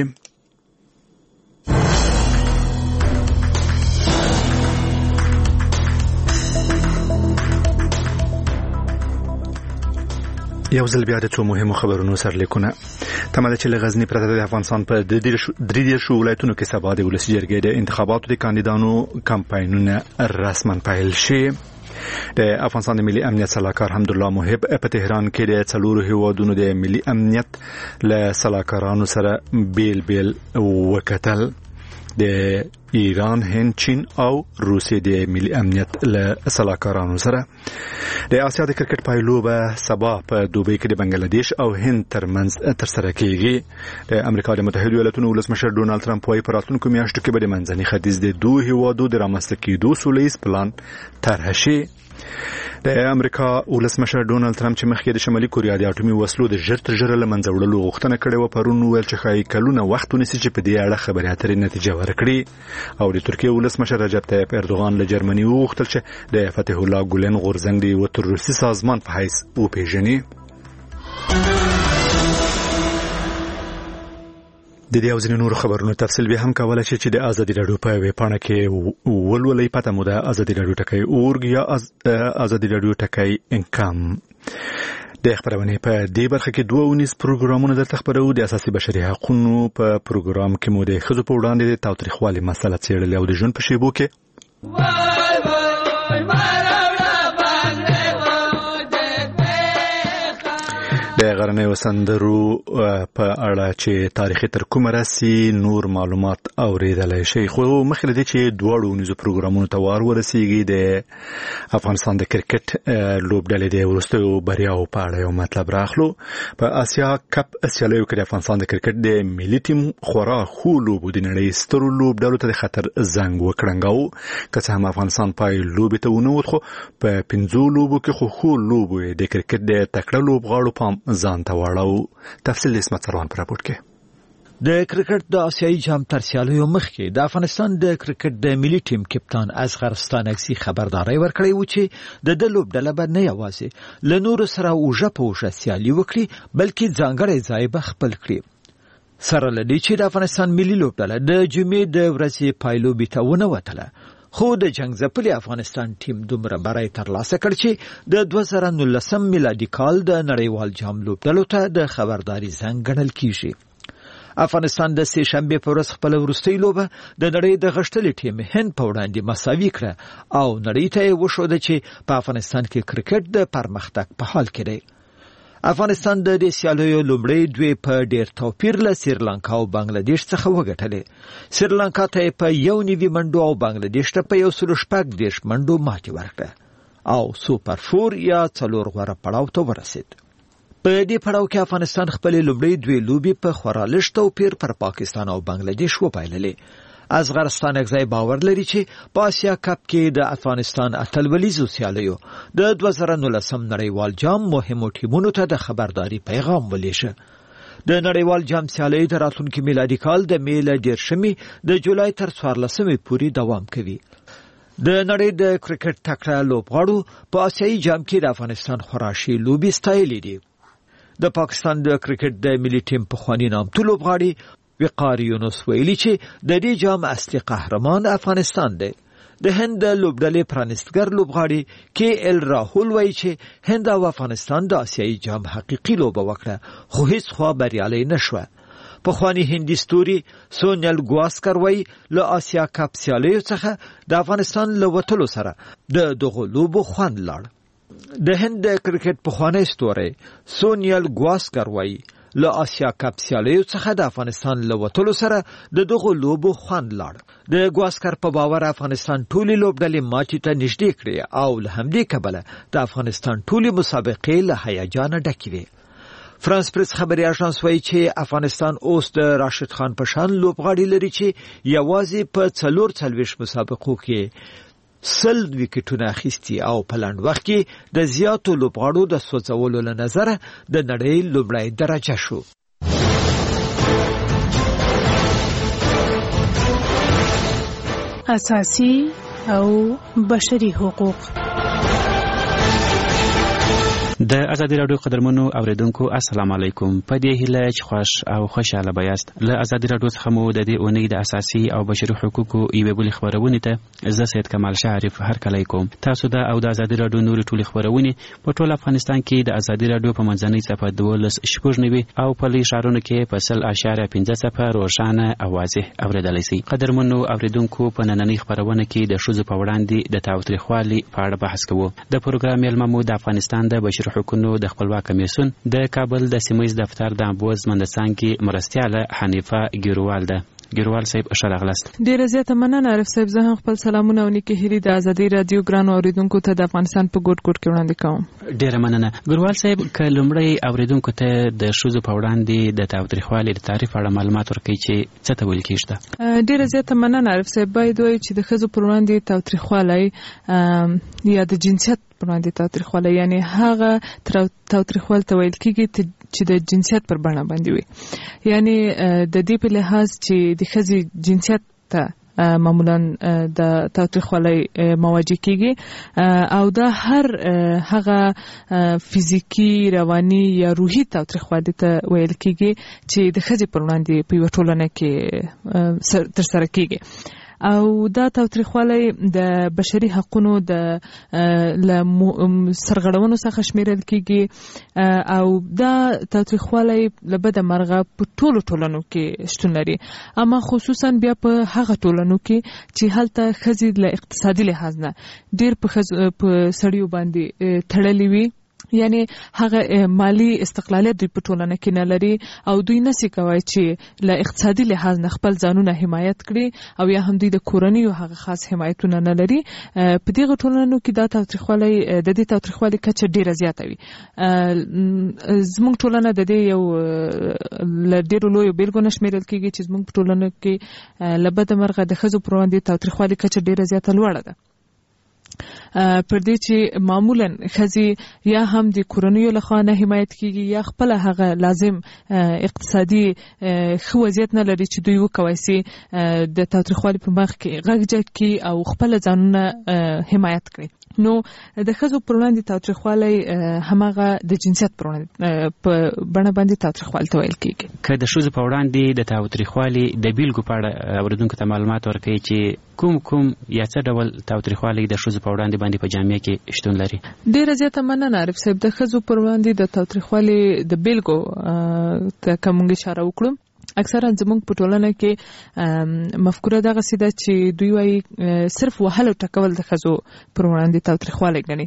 یو ځل بیا د څو مهمو خبرونو سرلیکونه. تماله چې لغزنی پرته د افغانستان په درې دیرشو ولایتونو کې سبا د ولسي جرګې د انتخاباتو د کاندیدانو کمپاینونه رسما پیل شي. د افغانستان د ملي امنیت صلاحکار حمدالله محب په تهران کې د څلورو هیوادونو د ملي امنیت له صلاحکارانو سره بیل بیل وکتل. د ایران، هند، چین او روسیې د ملي امنیت له صلاحکارانو سره. د آسیا د کرکټ پایلوبه سبا په دوبۍ کې د بنگلاديش او هند ترمنځ ترسره کیږي. د امریکا د متحده ایالاتونو ولسمشر ډونالد ترامپ وايي په راتلونکو میاشتو کې به د منځني ختیځ د دوه هیوادو د رامنځته کېدو سولیز پلان طرح شي. د امریکا ولسمشر ډونالد ترامپ چې مخکې د شمالي کوریا د اټومي وسلو د ژر تر ژره له منځه وړلو غوښتنه کړې و، پرون ویل چې ښایي کلونه وخت ونیسي چې په دې اړه خبرې اترې نتیجه ورکړي. او د ترکیې ولسمشر رجب طیب اردوغان له جرمني وغوښتل چې د فتح الله ګولن غورځنګ د یو تروریستي سازمان په حیث وپېژني. د دې او ځینې نورو خبرونو تفصیل به هم کولای شي چې د ازادي راډیو په ویب پاڼه کې ولولئ. پته مو ده ازادي راډیو ټکی اورګ یا ازادي راډیو ټکی انکم. د خبرونه په دې برخه کې دوه ونیس پروګرامونه درته خبرو. د اساسي بشري حقوقو په پروګرام کې مو د ښځو په وړاندې د تاوتریخوالي مسله څېړلې او د ژوند په شیبو کې د غرنیو سندرو په اړه چې تاریخي تر کومه راسي نور معلومات اوریدلای شي. خو مخکې له دې چې دواړو ونیزو پروګرامونو ته وار ورسیږي د افغانستان د کرکټ لوبډلې د وروستیو بریاو په اړه یو مطلب راخلو. په آسیا کپ سیالیو کې د افغانستان د کرکټ د ملي ټیم خورا ښو لوبو د نړۍ سترو لوبډلو ته د خطر زنګ وکړنګاو. که څه هم افغانستان پای لوبې ته ونه ووت، خو په پنځو لوبو کې خو ښو لوبو د کرکټ د تکړه لوبغاړو پام ځان ته واړو. تفصیل اسمت سروان پر راپورټ کې. د کرکټ د آسیایي جام تر سیالیو مخکې د افغانستان د کرکټ د ملي ټیم کپتان اصغر ستانکزي خبرداري ورکړې و چې د د لوبډله به نه یوازې له نورو سره اوژه په اوژه سیالي وکړي، بلکې ځانګړی ځای به خپل کړي. سره له دې چې د افغانستان ملي لوبډله د جمعې د ورځې پایلوبې ته ونه وتله، خو د جنگ ځپلي افغانستان ټیم دومره بری ترلاسه کړ چې د دوه زره نولسم میلادي کال د نړیوال جام لوبډلو ته د خبرداري زنګ ګڼل کیږي. افغانستان د سه شنبه په ورځ خپل وروستۍ لوبه د نړۍ د غښتلي ټیم هند په وړاندې مساوي کړه او نړۍ ته وښوده چې په افغانستان کې کرکټ د پرمختګ په حال کې دی. افغانستان د دې سیالیو لومړی دوی په ډیر توپیر له سریلانکا او بنگلاديش څخه وګټلې. سریلانکا ته په یو نیوي منډو او بنگلاديش ته په یو سل شپږ دیش منډو ماتې ورکړه او سوپر فور یا څلور غوړه پړاو ته ورسید. په دې پړاو کې افغانستان خپل لومړی دوی لوبي په خورا لږ توپیر پر پاکستان او بنگلاديش وبایللې. اصغر ستانکزی باور لري چې په آسیا کپ کې د افغانستان اتلولیزو سیالیو د دوه زره نولسم نړیوال جام مهمو ټیمونو ته د خبرداري پیغام ولېږه. د نړیوال جام سیالۍ د راتلونکي میلادي کال د مې له دیرشمې د جولای تر څوارلسمې پورې دوام کوي. د نړۍ د کرکټ تکړه لوبغاړو په آسیایي جام کې د افغانستان خوراشي لوبي ستایلې دي. د پاکستان د کرکټ د ملي ټیم پخوانی نامتو لوبغاړي وقار یونس ویلي چې د دې جام اصلي قهرمان افغانستان دی. د هند لوبډلې پرانستګر لوبغاړي کې ال راهول وایي چې هند او افغانستان د آسیایي جام حقيقي لوبه وکړه خو هیڅ خوا بریالي نشوه. پخوانی هندي ستوري سونیل ګواسکر وایي له آسیا کپ سیالیو څخه د افغانستان له وتلو سره د دغو لوبو خوند لاړ. د هند کرکټ پخوانی ستوری سونیل ګواسکر وایي له آسیا کپ سیالیو څخه د افغانستان له وتلو سره د دغو لوبو خوند لاړ. د ګواسکر په باور افغانستان ټولې لوبډلې ماتې ته نږدې کړې او له همدې کبله د افغانستان ټولې مسابقې له هیجانه ډکې وې. فرانس پریس خبري اژانس وایي چې افغانستان اوس د راشد خان په شان لوبغاړي لري چې یوازې په څلور څلوېښت مسابقو کې سل وکټونه اخیستي او په لنډ وخت کې د زیاتو لوبغاړو د سوځولو له نظره د نړۍ لومړی درجه شو. اساسي او بشري حقوق. د ازادي راډیو قدرمنو اوریدونکو السلام علیکم. په دې هیله چې خوش او خوشاله بیاست. له ازادي راډیو څخه مو د دې اونۍ د اساسي او بشري حقوقو یوې بلې خبرونه ته زه سید کمال شریف هرکلی کوم. تاسو د او د ازادي راډیو نورې ټولې خبرونه په ټول افغانستان کې د ازادي راډیو په منځنۍ صفحه دولس شپږ نوي او په لوی ښارونو کې په سل اشاریه پنځه صفحه روښانه او واضح اوریدلی شئ. قدرمنو اوریدونکو په نننۍ خبرونه کې د ښځو په وړاندې د تاوتریخوالي په اړه بحث کوو. د پروګرام میلمه مو د افغانستان د بشري حقوقو د خپلواک کمیسیون د کابل د سیمه‌ییز دفتر د امبوزمن د څانګې مرستیاله حنیفه ګیروال ده. ګیروال صاحب ښه راغلاست. ډیره زیاته مننه عارف صاحب. زه هم خپل سلامونه او نیکې هیلې د ازادي راډیو ګرانو اوریدونکو ته د افغانستان په ګوټ ګوټ کې وړاندې کوم. ډیره مننه ګیروال صاحب. که لومړی اوریدونکو ته د ښځو په وړاندې د تاوتریخوالي د تعریف اړه معلومات ورکړئ چې څه ته ویل کېږي. ډیره زیاته مننه عارف صاحب. باید وایي چې د ښځو په وړاندې تاوتریخوالی یا د جنسیت پر وړاندې تاوتریخوالی یعنی هغه تاوتریخوال ته ویل کېږي چې د جنسیت پر بڼه باندې وي. یعنی د دې په لحاظ چې د ښځې جنسیت ته معمولا د تاوتریخوالي مواجه کېږي او دا هر هغه فزیکی رواني یا روحي تاوتریخوالي ته ویل کېږي چې د ښځې پر وړاندې په یوه ټولنه کې ترسره کېږي. او دا تاوتریخوالی د بشري حقوقو د سرغړونو څخه شمیرل کېږي او دا تاوتریخوالی له بده مرغه په ټولو ټولنو کې شتون لري، اما خصوصا بیا په هغه ټولنو کې چې هلته ښځې له اقتصادي لحاظ نه ډېر په سړیو باندې تړلې وي، یعنی هغه مالی استقلالیت دوی په ټولنه کې نه لري او دوی نشي کوي چې له اقتصادي لحاظ نه خپل ځانونه حمایت کړي او یا هم دوی د کورنۍ او هغه خاص حمایتونه نه لري. په دغه ټولنو کې دا تاوتریخوالی د دې تاوتریخوالي کچه ډیره زیاته وي. زموږ ټولنه د دې یو له ډیرو لویو بیلګو نه شمیرل کېږي چې زموږ په ټولنه کې له بده مرغه د ښځو پر وړاندې تاوتریخوالي کچه ډیره زیاته لوړه ده. پر دې چې معمولا ښځې یا هم د کورنیو لخوا نه حمایت کیږي یا خپل هغه لازم اقتصادي ښه وضعیت نه لري چې دوی وکوي سي د تاوتریخوالي په مخ کې غږ جګ کړي او خپل ځانونه حمایت کړي. نو د ښځو پر وړاندې تاوتریخوالی هماغه د جنسیت پر وړاندې په بڼه باندې تاوتریخوالي ته ویل کېږي. که د ښځو په وړاندې د تاوتریخوالي د بیلګو په اړه اورېدونکو ته معلومات ورکوي چې کوم کوم یا څه ډول تاوتریخوالی د ښځو په وړاندې باندې په جامعه کې شتون لري. ډیره زیاته مننه عارف صاحب. د ښځو پر وړاندې د تاوتریخوالي د بیلګو ته که موږ اشاره وکړو، اکثرا زموږ په ټولنه کې مفکوره دغسې ده چې دوی وایي صرف وهل او ټکول د ښځو پر وړاندې تاوتریخوالی ګڼي.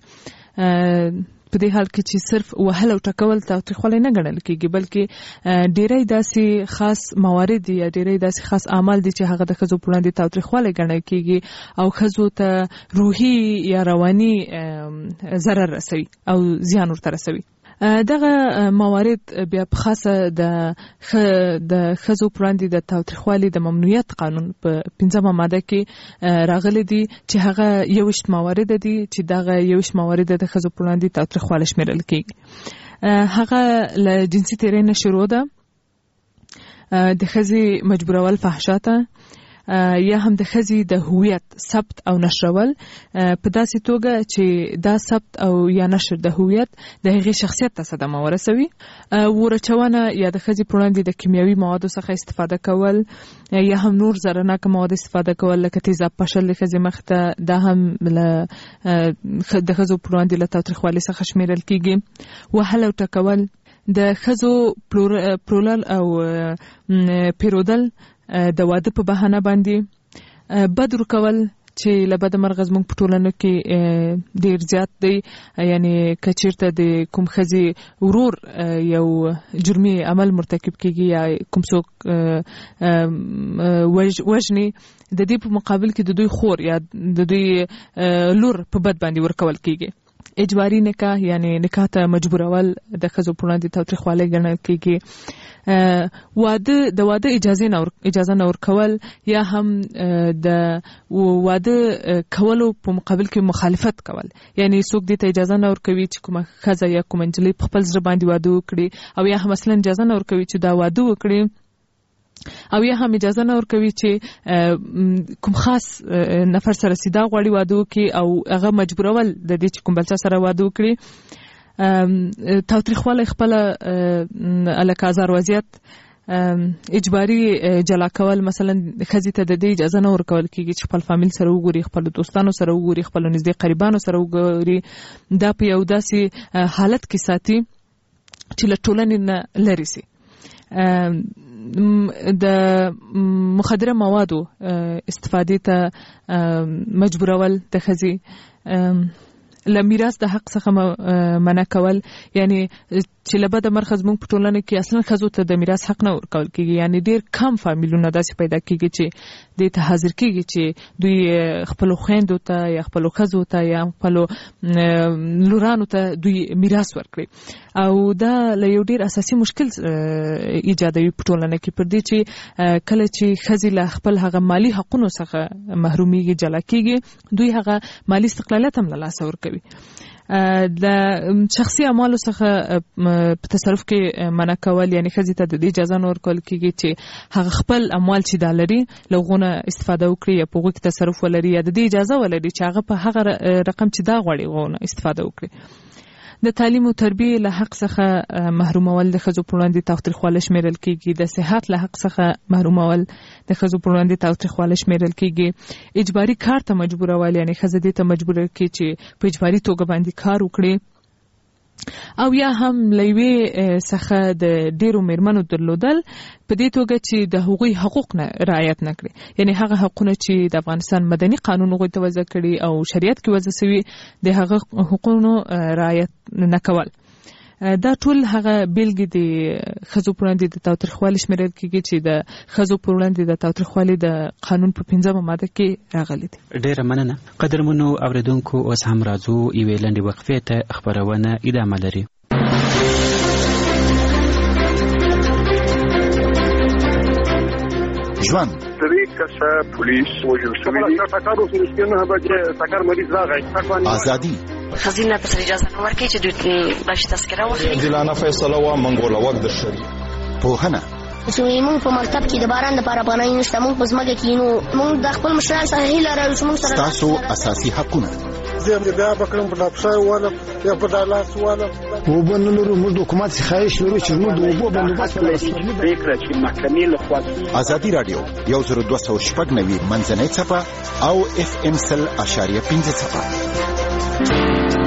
په دې حال کې چې صرف وهل او ټکول تاوتریخوالی نه ګڼل کېږي، بلکې ډېری داسې خاص موارد یا ډېری داسې خاص اعمال دي چې هغه د ښځو پر وړاندې تاوتریخوالی ګڼل کېږي او ښځو ته روحي یا رواني ضرر رسوي او زیان ورته رسوي. دغه موارد بیا په خاصه د د ښځو پر وړاندې د تاوتریخوالي د ممنوعیت قانون په پنځمه ماده کې راغلي دي چې هغه یوویشت موارد دي چې دغه یوویشت موارد د ښځو پر وړاندې تاوتریخوالی شمیرل کېږي. هغه له جنسي تیرۍ نه شروع ده، د ښځې مجبورول فحشا ته یا هم د ښځې د هویت ثبت او نشرول په داسې توګه چې دا ثبت او یا نشر د هویت د هغې شخصیت ته صدمه ورسوي. ورچونه یا د ښځې پر وړاندې د کیمیاوي موادو څخه استفاده کول یا هم نور ضررناکه مواد استفاده کول لکه تیزاب پاشل د ښځې مخ ته، دا هم له د ښځو پر وړاندې له تاوتریخوالي څخه شمیرل کیږي. وهل او ټکول، د ښځو پلورل او پیرودل د واده په بهانه باندې، بد ورکول چې له بده مرغه زموږ په ټولنه کې ډیر زیات دی. یعنی که چیرته د کوم ښځې ورور یو جرمي عمل مرتکب کیږي یا کوم څوک وژني، د دې په مقابل کې د دوی خور یا د دوی لور په بد باندې ورکول کیږي. اجباري نکاح یعنی نکاح ته مجبورول د ښځو پر وړاندې تاوتریخوالی ګڼل کیږي. واده د واده اجازه نه اجازه نه ورکول یا هم د واده کولو په مقابل کې مخالفت کول، یعنی څوک دې ته اجازه نه ورکوي چې کومه ښځه یا کومه نجلۍ په خپل زړه باندې واده وکړي، او یا هم مثلا اجازه نه ورکوي چې دا واده وکړي، او یا هم اجازه نه ورکوي چې کوم خاص نفر سره سیده غواړي واده وکړي او هغه مجبورول د دې چې کوم بل چا سره واده وکړي. تاوتریخوالی خپله الک آزار وضعیت، اجباري جلا کول، مثلا ښځې ته د دې اجازه نه ورکول کیږي چې خپل فامیل سره وګوري، خپل دوستانو سره وګوري، خپل نږدې قریبانو سره وګوري. دا په یو داسې حالت کې ساتي چې له ټولنې نه لرې سي. د مخدره موادو استفادې ته مجبورول د ښځې، له میراث د حق څخه منع کول، یعنی چې له بده مرغه زموږ په ټولنه کې اصلا ښځو ته د میراث حق نه ورکول کیږي. یعنی ډیر کم فامیلونه داسې پیدا کیږي چې دې ته حاضر کیږي چې دوی خپلو خویندو ته یا خپلو ښځو ته یا خپلو لورانو ته دوی میراث ورکړي، او دا له یو ډیر اساسي مشکل ایجادوي په ټولنه کې، پر دې چې کله چې ښځې له خپل هغه مالی حقونو څخه محرومیږي، جلا کیږي، دوی هغه مالی استقلالیت هم له لاسه ورکوي. د شخصي اعمالو څخه په تصرف کې منع کول، یعنی ښځې ته د دې اجازه نه ورکول کیږي چې هغه خپل اموال چې دا لري له هغو نه استفاده وکړي یا په هغو کې تصرف ولري، یا د دې اجازه ولري چې هغه په هغه رقم چې دا غواړي هغو نه استفاده وکړي. د تعلیم او تربیې له حق څخه محرومول د ښځو پر وړاندې تاوتریخوالی شمیرل کیږي. د صحت له حق څخه محرومول د ښځو پر وړاندې تاوتریخوالی شمیرل کیږي. اجباري کار ته مجبورول، یعنی ښځه دې ته مجبوره کړي چې په اجباري توګه باندې کار وکړي، او یا هم له یوې څخه د ډیرو میرمنو درلودل په دې توګه چې د هغوی حقوق نه رعایت نه کړي، یعنی هغه حقونه چې د افغانستان مدني قانون هغوی ته وضع کړي او شریعت کې وضع شوي د هغه حقوقونو رعایت نه کول. دا ټول هغه بیلګې د ښځو پر وړاندې د تاوتریخوالي شمیرل کیږي چې د ښځو پر وړاندې د تاوتریخوالي د قانون په پنځمه ماده کې راغلي دي. ډیره مننه. قدرمنو اوریدونکو، اوس هم راځو یوې لنډې وقفې ته، خپرونه ادامه لري. ژوند درې کسه پولیس وژل شوي دي. ټکر وشو چې نه بچي ټکر مریض راغی. ازادي خزینه په اجازه نه ورکړي چې دوی بچی تذکره واخلي. دلانه فیصله وا منګوله وخت د شری پوهنه چې موږ په مکتب کې د باران لپاره پناه نشته، موږ په ځمکه کې نو موږ د خپل مشرانو سره هیله لرو چې موږ سره تاسو اساسي حقونه زه بیا بکرم په ډاپسای واله یا په دالاس واله وبنلو موږ د حکومت څخه خواهش لرو چې موږ د وبو بندوبست ولرو. فکر چې محکمې له خوا ازادي رادیو یو زر دوه سوه شپږ نوي منځنۍ څپه او اف ام سل اشاریه پنځه څپه.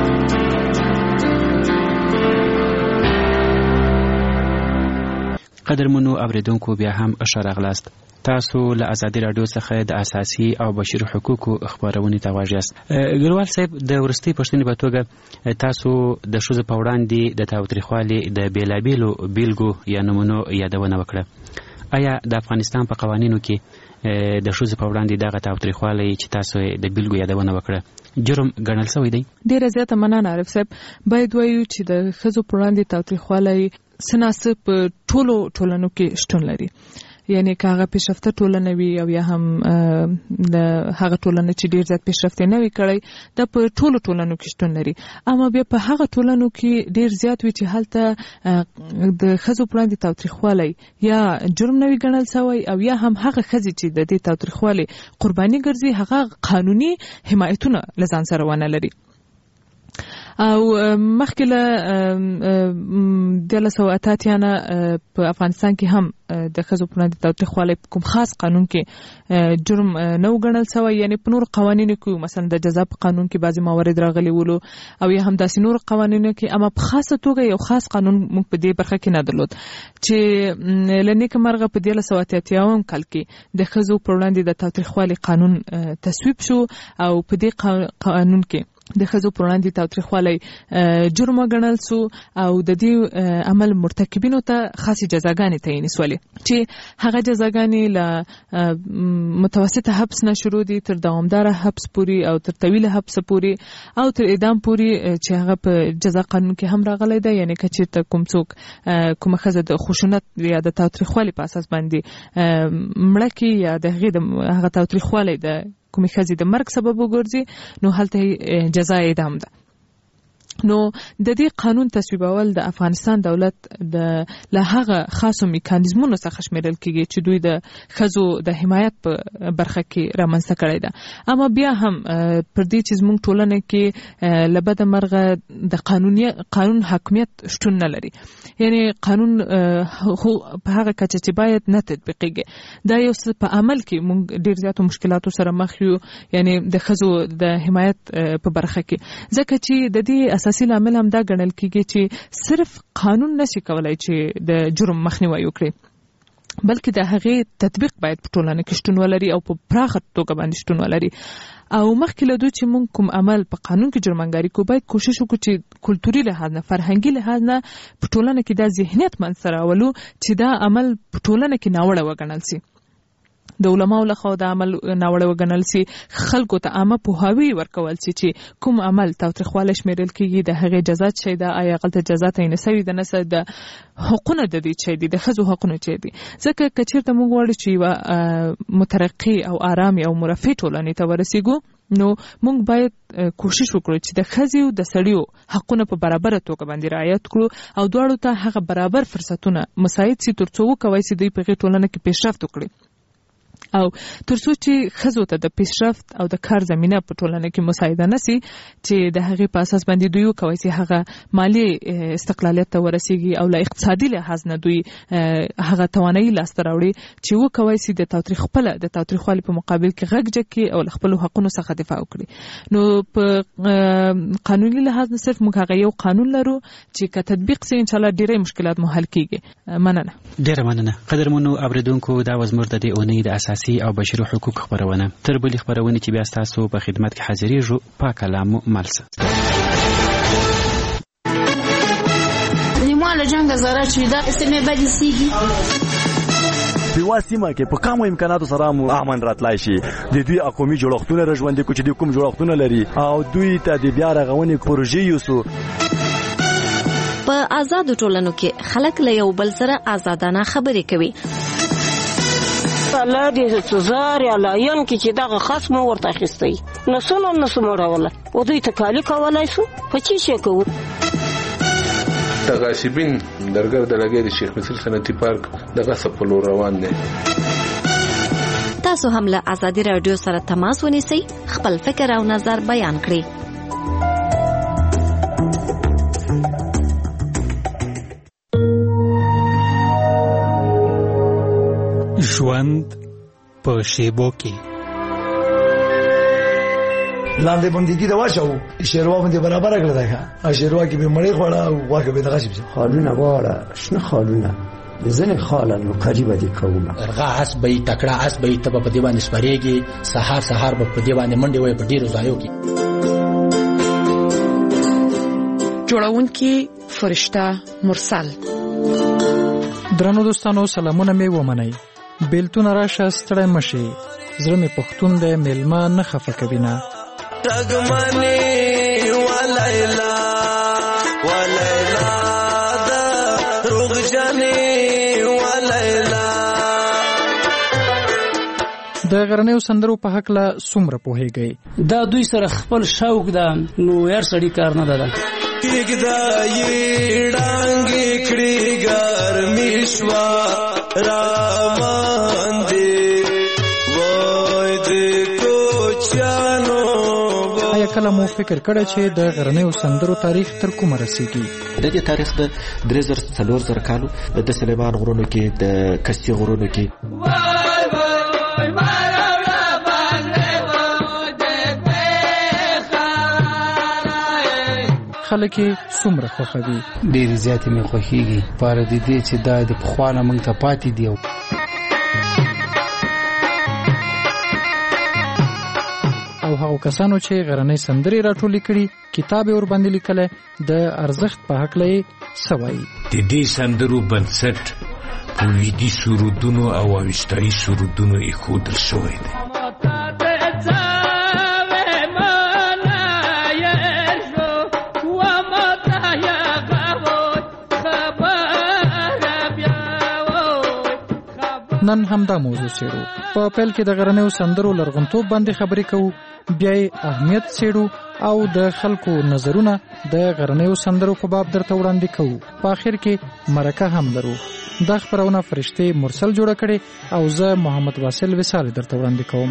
قدرمنو اوریدونکو، بیا هم ښه راغلاست. تاسو له ازادي رادیو څخه د اساسي او بشري حقوقو خبرونه ته غواړئ. ګلوال صاحب، د ورستي پښتنې په توګه تاسو د ښځو په وړاندې د تاوتریخوالي د بیلابیلو بیلګو یا نمونو یادونه وکړه. آیا د افغانستان په قوانینو کې د ښځو په وړاندې دغه تاوتریخوالی چې تاسو د بیلګو یادونه وکړه جرم ګڼل شوی دی؟ ډیره زیاته مننه عارف صاحب. باید وایو چې د ښځو په وړاندې تاوتریخوالی څه ناڅه په ټولو ټولنو کې شتون لري. یعنی کاغه پیشرفته ټولنه وي او یا هم د هغه ټولنه چې ډیر زیات پیشرفته نه وي کړی د په ټولو ټولنو کې شتون لري اما بیا په هغه ټولنو کې ډیر زیات وي چې هلته د ښځو په وړاندې تاوتریخوالی یا جرم نه وي ګڼل شوی او یا هم هغه ښځې چې د دې تاوتریخوالي قرباني ګرځي هغه قانوني حمایتونه له ځان سره ونه لري او مخکې له د لسو اتاتیانه په افغانستان کې هم د ښځو په وړاندې تاوتریخوالی کوم خاص قانون کې جرم نه وګڼل شوی یعنی په نورو قوانینو کې مثلا د جزا په قانون کې بعضې موارد راغلي ولو او یا هم داسې نورو قوانینو کې اما په خاصه توګه یو خاص قانون موږ په دې برخه کې نه درلود چې له نیکه مرغه په دې لسو اتیاوم کال کې د ښځو په وړاندې د تاوتریخوالي قانون تصویب شو او په دې قانون کې د ښځو په وړاندې تاوتریخوالی جرم وګڼل سو او د دې عمل مرتکبینو ته خاصې جزاګانې تعین سولې چې هغه جزاګانې له متوسطه حبس نه شروع دي تر دوامداره حبس پورې او تر طویله حبس پورې او تر اعدام پورې چې هغه په جزا قانون کې هم راغلی دی یعنی که چېرته کوم څوک کومه ښځه د خشونت یا د تاوتریخوالي په اساس باندې مړه کړي یا د هغې د هغه تاوتریخوالی د کومې ښځې د مرګ سبب وګرځي نو هلته جزا اعدام ده نو د دې قانون تصویبول د افغانستان دولت د له هغه خاصو میکانیزمونو څخه شمیرل کیږي چې دوی د ښځو د حمایت په برخه کې رامنځته کړی ده اما بیا هم پر دې چې زموږ ټولنه کې له بده مرغه د قانوني قانون حاکمیت شتون نه لري یعنی قانون په هغه کچه چې باید نه تطبیقیږي دا یو څه په عمل کې موږ ډیر زیاتو مشکلاتو سره مخ یو یعنی د ښځو د حمایت په برخه کې ځکه چې د دې اساسي لامل هم دا ګڼل کیږي چې صرف قانون نشي کولای چې د جرم مخنیوي وکړي بلکې د هغې تطبیق باید په ټولنه کې شتون ولري او په پراخه توګه باندې شتون ولري او مخکې له دوی چې موږ کوم عمل په قانون کې جرمنګاري کوو باید کوشش وکړو چې کلتوري لحاظ نه فرهنګي لحاظ نه په ټولنه کې دا ذهنیت منځته راولو چې دا عمل په ټولنه کې ناوړه وګڼل سي د علماو لخوا د عمل ناوړه وګڼل سي خلکو ته عامه پوهاوی ورکول سي چې کوم عمل تاوتریخوالی شمیرل کیږي د هغې جزا څه ده آیا هغلته جزا تعین سوې ده نه څه ده حقونه د دې څه دي د ښځو حقونه څه دي ځکه که چېرته موږ غواړو چې یوه مترقي او ارامې او مرفه ټولنې ته ورسېږو نو موږ باید کوشش وکړو چې د ښځو د سړیو حقونه په برابره توګه باندې رعایت کړو او دواړو ته هغه برابر فرصتونه مساعد سي تر څو وکولی سي دوی په هغې ټولنه کې پیشرفت وکړي او تر څو چې ښځو ته د پیشرفت او د کار زمینه په ټولنه کې مساعده نشي چې د هغې په اساس باندې دوی وکولی سي هغه مالي استقلالیت ته ورسیږي او له اقتصادي لحاظ نه دوی هغه توانایي لاسته راوړي چې وکولی سي د تاوتریخ خپله د تاوتریخوالي په مقابل کې غږ جګ کړي او له خپلو حقونو څخه دفاع وکړي نو په قانوني لحاظ نه صرف موږ هغه یو قانون لرو چې که تطبیق سي انشاءالله ډېری مشکلات مو حل کیږي مننه ډېره مننه قدرمنو اوریدونکو دا و زموږ د دې اونۍ د اساسي او بشري حقوق خبرونه تر بلې خبرونې چې بیا ستاسو په خدمت کې حاضرېږو پاک کلام ملسه لیمو له جنګه زاره چې دا استمې بدې سیږي په یوه سیمه کې په کمو امکاناتو سره مو امن راتلای شي د دوی قومي جوړښتونه راژوندي کړو چې دوی کوم جوړښتونه لري او دوی ته د بیا رغونې پروژې یوسو په آزادو ټولنو کې خلک له یو بل سره آزادانه خبرې کوي الله دې سزار یا لاین کې چې دغه خصم ورته اخیستی نو څنګه نسو مړوله او دوی ته کالی کولای شو په چی شي کوو د غاصبین درګر د لګي د شیخ مسیل صنعتي پارک د غصب په لور روان دي تاسو هم له ازادي رادیو سره تماس ونیسئ خپل فکر او نظر بیان کړئ ژوند په شیبو کې لاندې بندګي دا واچو شیروا باندې برابر کړل دا شیروا کې به مړې خوړه او واګه به دغه شي خالونه واړه شنه خالونه ځنه خاله نو قریبه دي کومه ارغا اس به تکړه اس به ته په دې باندې سپریږي سحر سحر په دې باندې منډي وي په ډیرو ځایو کې جوړونکي فرشته مرسل درنو دوستانو سلامونه مې ومنئ بیلتون راشه ستړی مشي زړه مې پښتون دی میلمه نه خفه کوي نه تګمنې ولیلا ولیلا دا روغ جنې ولیلا د غرنیو سندرو په حق له څومره پوهیږئ؟ دا دوی سره خپل شوق ده، نو یار سړی کار نه ده. کېږده یې ډانګې کړي ګرمي شوه راماندې وای د کوچیانو. آیا کله مو فکر کړی چې د غرنیو سندرو تاریخ تر کومه رسیږي؟ د دې تاریخ د درې زره څلور زره کالو د سلیمان غرونو کې، د کسي غرونو کې. خلک یې څومره خوښوي؟ ډېرې زیاتې مې خوښېږي، پاره د دې چې دا د پخوا نه موږ ته پاتې دي. او هغو کسانو چې غرنۍ سندرې راټولې کړي، کتاب یې ورباندې لیکلی، د ارزښت په هکله یې څه وایي؟ د دې سندرو بنسټ په ویدي سرودونو او اوستایي سرودونو ایښودل شوی دی. نن همدا موضوع څېړو. په پیل کې د غرنیو سندرو لرغونتوب باندې خبرې کوو، بیا یې اهمیت څېړو او د خلکو نظرونه د غرنیو سندرو په باب درته وړاندې کوو. په آخر کې مرکه هم لرو. دا خپرونه فرشتې مرسل جوړه کړې او زه محمد واصل وصال درته وړاندې کوم.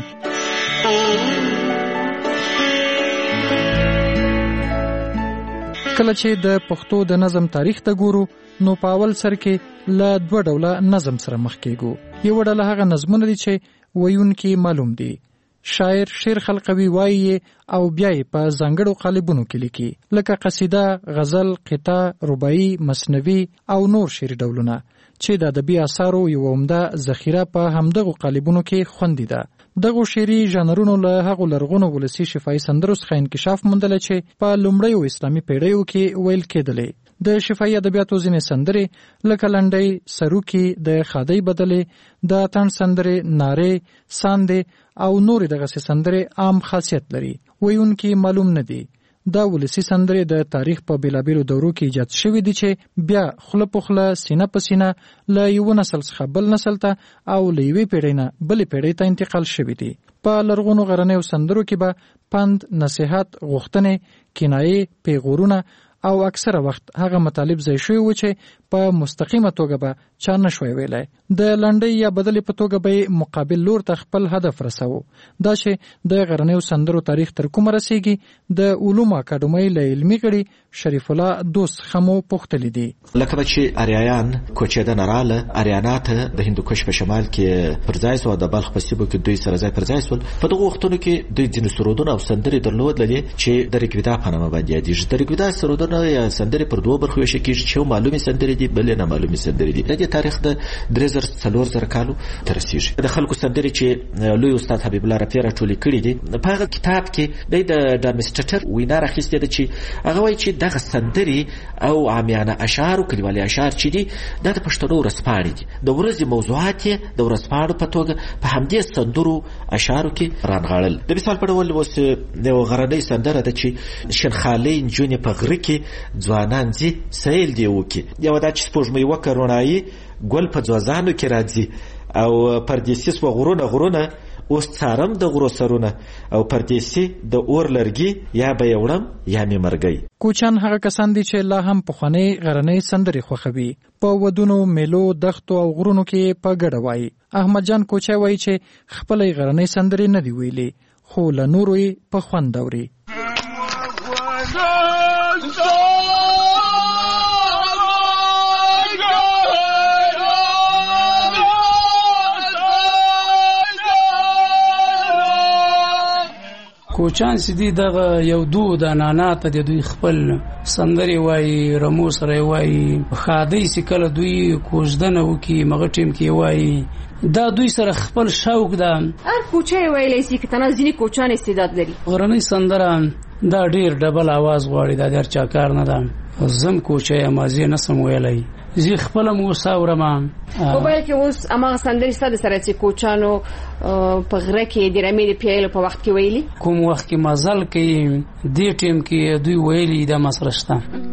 کله چې د پښتو د نظم تاریخ ته ګورو، نو په اول سر کې له دوه ډوله نظم سره مخ کېږو. یو ډله هغه نظمونه دي چې ویونکي معلوم دي، شاعر شعر خلقوي وایي او بیا یې په ځانګړو قالبونو کې لیکي، لکه قصیده، غزل، قطعه، رباعي، مثنوي او نور شعري ډولونه چې د ادبي اثارو یو عمده ذخیره په همدغو قالبونو کې خوندي ده. دغه شعري ژانرونو له هغو لرغونو ولسي شفاهي سندرو څخه انکشاف موندلی چې په لومړیو اسلامي پیړیو کې ویل کېدلې. د شفاهي ادبیاتو ځینې سندرې لکه لنډۍ، سروکي، د خادۍ بدلې، د اتڼ سندرې، نارې، ساندې او نورې دغسې سندرې عام خاصیت لري، ویونکي معلوم نه دي. دا ولسي سندرې د تاریخ په بیلابیلو دورو کې ایجاد شوي دي چې بیا خوله په خوله، سینه په سینه له یوه نسل څخه بل نسل ته او له یوې پیړۍ نه بلې پیړۍ ته انتقال شوي دي. په لرغونو غرنیو سندرو کې به پند، نصیحت، غوښتنې، کنایې، پیغورونه او اکثره وخت هغه مطالب ځای شوي و چې په مستقیمه توګه به چا نشوی ویلی. د لنډۍ یا بدلې په توګه به مقابل لور ته خپل هدف رسوو. دا چې د غرنیو سندرو تاریخ تر کومه رسیږي، د علومو اکاډمۍ له علمي غړي شریف الله دوست خمو پوښتلي دي. لکه چې اریایان کوچېدنه راله، اریانا ته د هندوکش په شمال کې پر ځای سو، د بلخ په سیمو کې دوی سره ځای پر ځای سول. په دغو وختونو کې دوی ځینې سرودونه او سندرې درلودلې چې د ریګویدا په نامه باندې یادېږي. د ریګویدا سرودونه یا سندرې پر دوه برخو ویشل کېږي چې یو معلومې سندرې دي، بلې نامعلومې سندرې دي. د دې تاریخ د درې زره څلور زره کالو ته رسېږي. د خلکو سندرې چې لوی استاد حبیب الله رفیع راټولې کړي دي، په هغه کتاب کې دی د ډارمسټر وینا راخیستې ده چې هغه وایي چې دغه سندرې او عامیانه اشعار او کلیوالي اشعار چې دي دا د پښتنو ورځپاڼې دي. د ورځې موضوعات یې د ورځپاڼو په توګه په همدې سندرو اشعارو کې رانغاړل. د مثال په ډول اوس یو غرنۍ سندره ده چې شنخالۍ نجونې په غره کې ځوانان ځي سیل دی وکي، یو دا چې سپوږمۍ وکه رڼایي ګل په ځوځانو کې راځي، او پردیسي سوه غرونه غرونه اوس څارم د غرو سرونه، او پردیسي د اور لرګي یا به یې وړم یا مې مرګی. کوچان هغه کسان دي چې لا هم پخوانۍ غرنۍ سندرې خوښوي، په ودونو، میلو، دښتو او غرونو کې په ګډه وایي. احمد جان کوچی وایي چې خپلې غرنۍ سندرې نه دي ویلي، خو له نورو یې په خوند اوري. کوچان سیدی دغه یو دو د نانا ته د دوی خپل سندرې وایي، رمو سره وایي، خادۍ چې کله دوی کوژدنه وکي مغه ټیم کې وایي. دا دوی سره خپل شوق ده. هر کوچه ویلی سي که تنه ځینې کوچان استعداد لري. غرنۍ سندره دا ډیر ډبل आवाज غواړي، دا ډیر چا کار نه ده. زم کوچه مازی نسم ویلی، زی خپل مو ساورم. موبایل کې اوس امغه سندرې ستاسو سره چې کوچانو په غره کې د رمې د پیایلو په وخت کې ویلي، کوم وخت کې مزل کوي دې ټیم کې دوی ویلي دا مسرشته.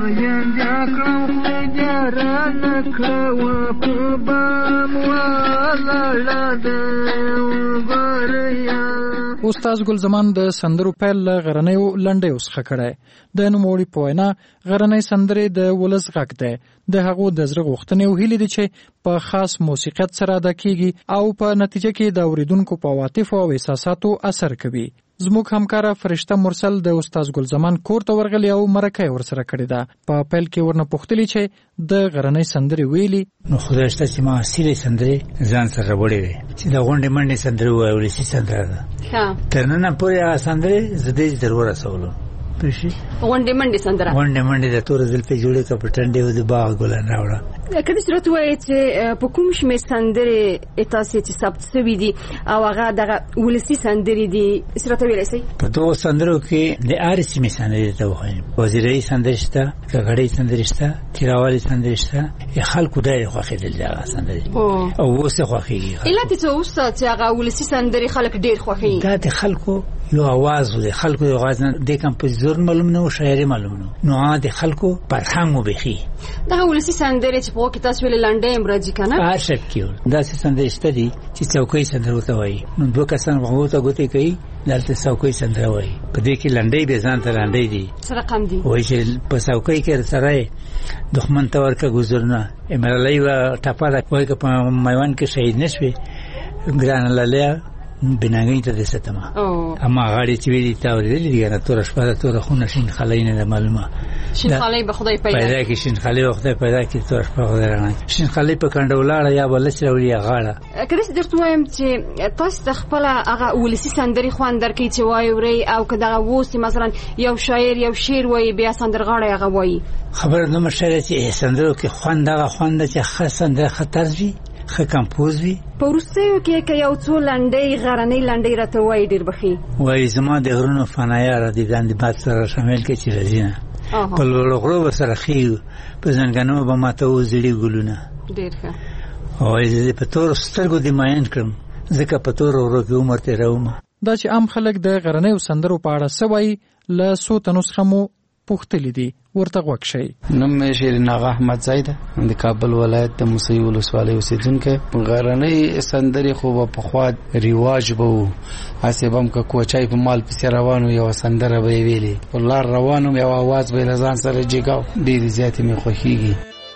استاد ګل زمان د سندرو پیل له غرنیو لنډیو څخه کړی. د نوموړي په وینا غرنۍ سندرې د ولس غږ دی، د هغو د زړه غوښتنې او هیلې دي چې په خاص موسیقیت سره ادا کیږي او په نتیجه کې د اوریدونکو په عواطفو او احساساتو اثر کوي. زموږ همکاره فرشته مرسل د استاد ګل زمان کور ته ورغلی او مرکه ورسره کړې ده. په پیل کې ورنه پوښتلې چې د غرنۍ سندرې ویلي نو خدای شته چې ما اصلي سندرې ځان سره وړې وي چې د غونډې منډې سندرې وایي ولسي سندره ده. تر نن پورې هغه سندرې زه دې ضرور رسولو پېښې غونډې منډې سندره غونډې منډې د تور زلفې جوړې کا پټنډې و د باغ ګلان راوړه. کله چې راته وایي چې په کوم شمېر سندرې تاسې چې ثبت شوي دي او هغه دغه ولسي سندرې دي څه راته ویلی شئ؟ په دغو سندرو کې د هرې سیمې سندرې ته وښیم. وزیرۍ سندرې شته، کاکړۍ سندرې شته، تیراوالي سندرې شته. خلکو ډېرې خوښېدل دغه سندرې او اوس یې خوښېږي. علت یې څه اوس چې هغه ولسي سندرې خلک ډېر خوښوي؟ دا د خلکو یو आवाज و، د خلکو یو आवाज نه د کمپوزیتور معلوم نه او شاعري معلوم نه، نو هغه د خلکو فرهنګ وبخي. دغه ولسي سندرې چې په کې تاسو ویل لنډۍ هم راځي که نه؟ هر شک کې داسې سندرې شته دي چې څوکۍ سندره ورته وایي. نو دوه کسان غوږو ته ګوتې کوي، دلته څوکۍ سندره وایي. په دې کې لنډۍ بې ځان ته لنډۍ دي. څه رقم دي؟ وایي چې په څوکۍ کې سره دښمن ته ورکه ګزرونه امرالۍ و ټپه ده، وایي که په میوند کې شهید نه شوې ګرانه لالیا بناګۍ ته دې ستمه. اما غاړې چې ویلي تا اورېدلې دي کنه توره شپه ده، توره خونه شین خالۍ نه ده معلومه. شین خالۍ به خدای پیدا پیدا کړي، شین خالۍ به خدای پیدا کړي، توره شپه خدای رڼا کړي. شین خالۍ په کنډه ولاړه یا به لس راوړي یا غاړه. که داسې درته ووایم چې تاسو ته خپله هغه ولسي سندرې خوند درکوي چې وایي ورئ، او که دغه اوس مثلا یو شاعر یو شعر وایي بیا سندرغاړی هغه وایي، خبره دومره ښه ده چې سندرو کې خوند هغه خوند ده چې ښه سندره ښه طرز وي، ښه کمپوز وي. په وروستیو کې که یو څو لنډۍ غرنۍ لنډۍ راته وایي ډېر به ښې. وایي زما د غرونو فنایا را دي لاندې باد سره شامل کړي چې راځي نه، په لوړو غرو به سره خیږو، په زنګنو به ماته وزړي ګلونه. ډېر ښه. وایي زه په تورو سترګو دې ماین کړم ځکه په تورو غرو کې عمر تېروم. دا چې عام خلک د غرنیو سندرو په اړه څه وایي له څو تنو څخه مو پوښتلي دي، ورته غوږ شئ. نوم مې شیرین آغا احمد زاید د کابل ولایت د موسهي ولسوالۍ اوسېدونکی. غرنۍ سندرې خو به پخوا رواج به و، هسې به هم که کوچی په مال پسې روان و یوه سندره به یې ویلې، په لار روان وم یو اواز به یې له ځان سره جګاو. ډېرې زیاتې مې خوښېږي.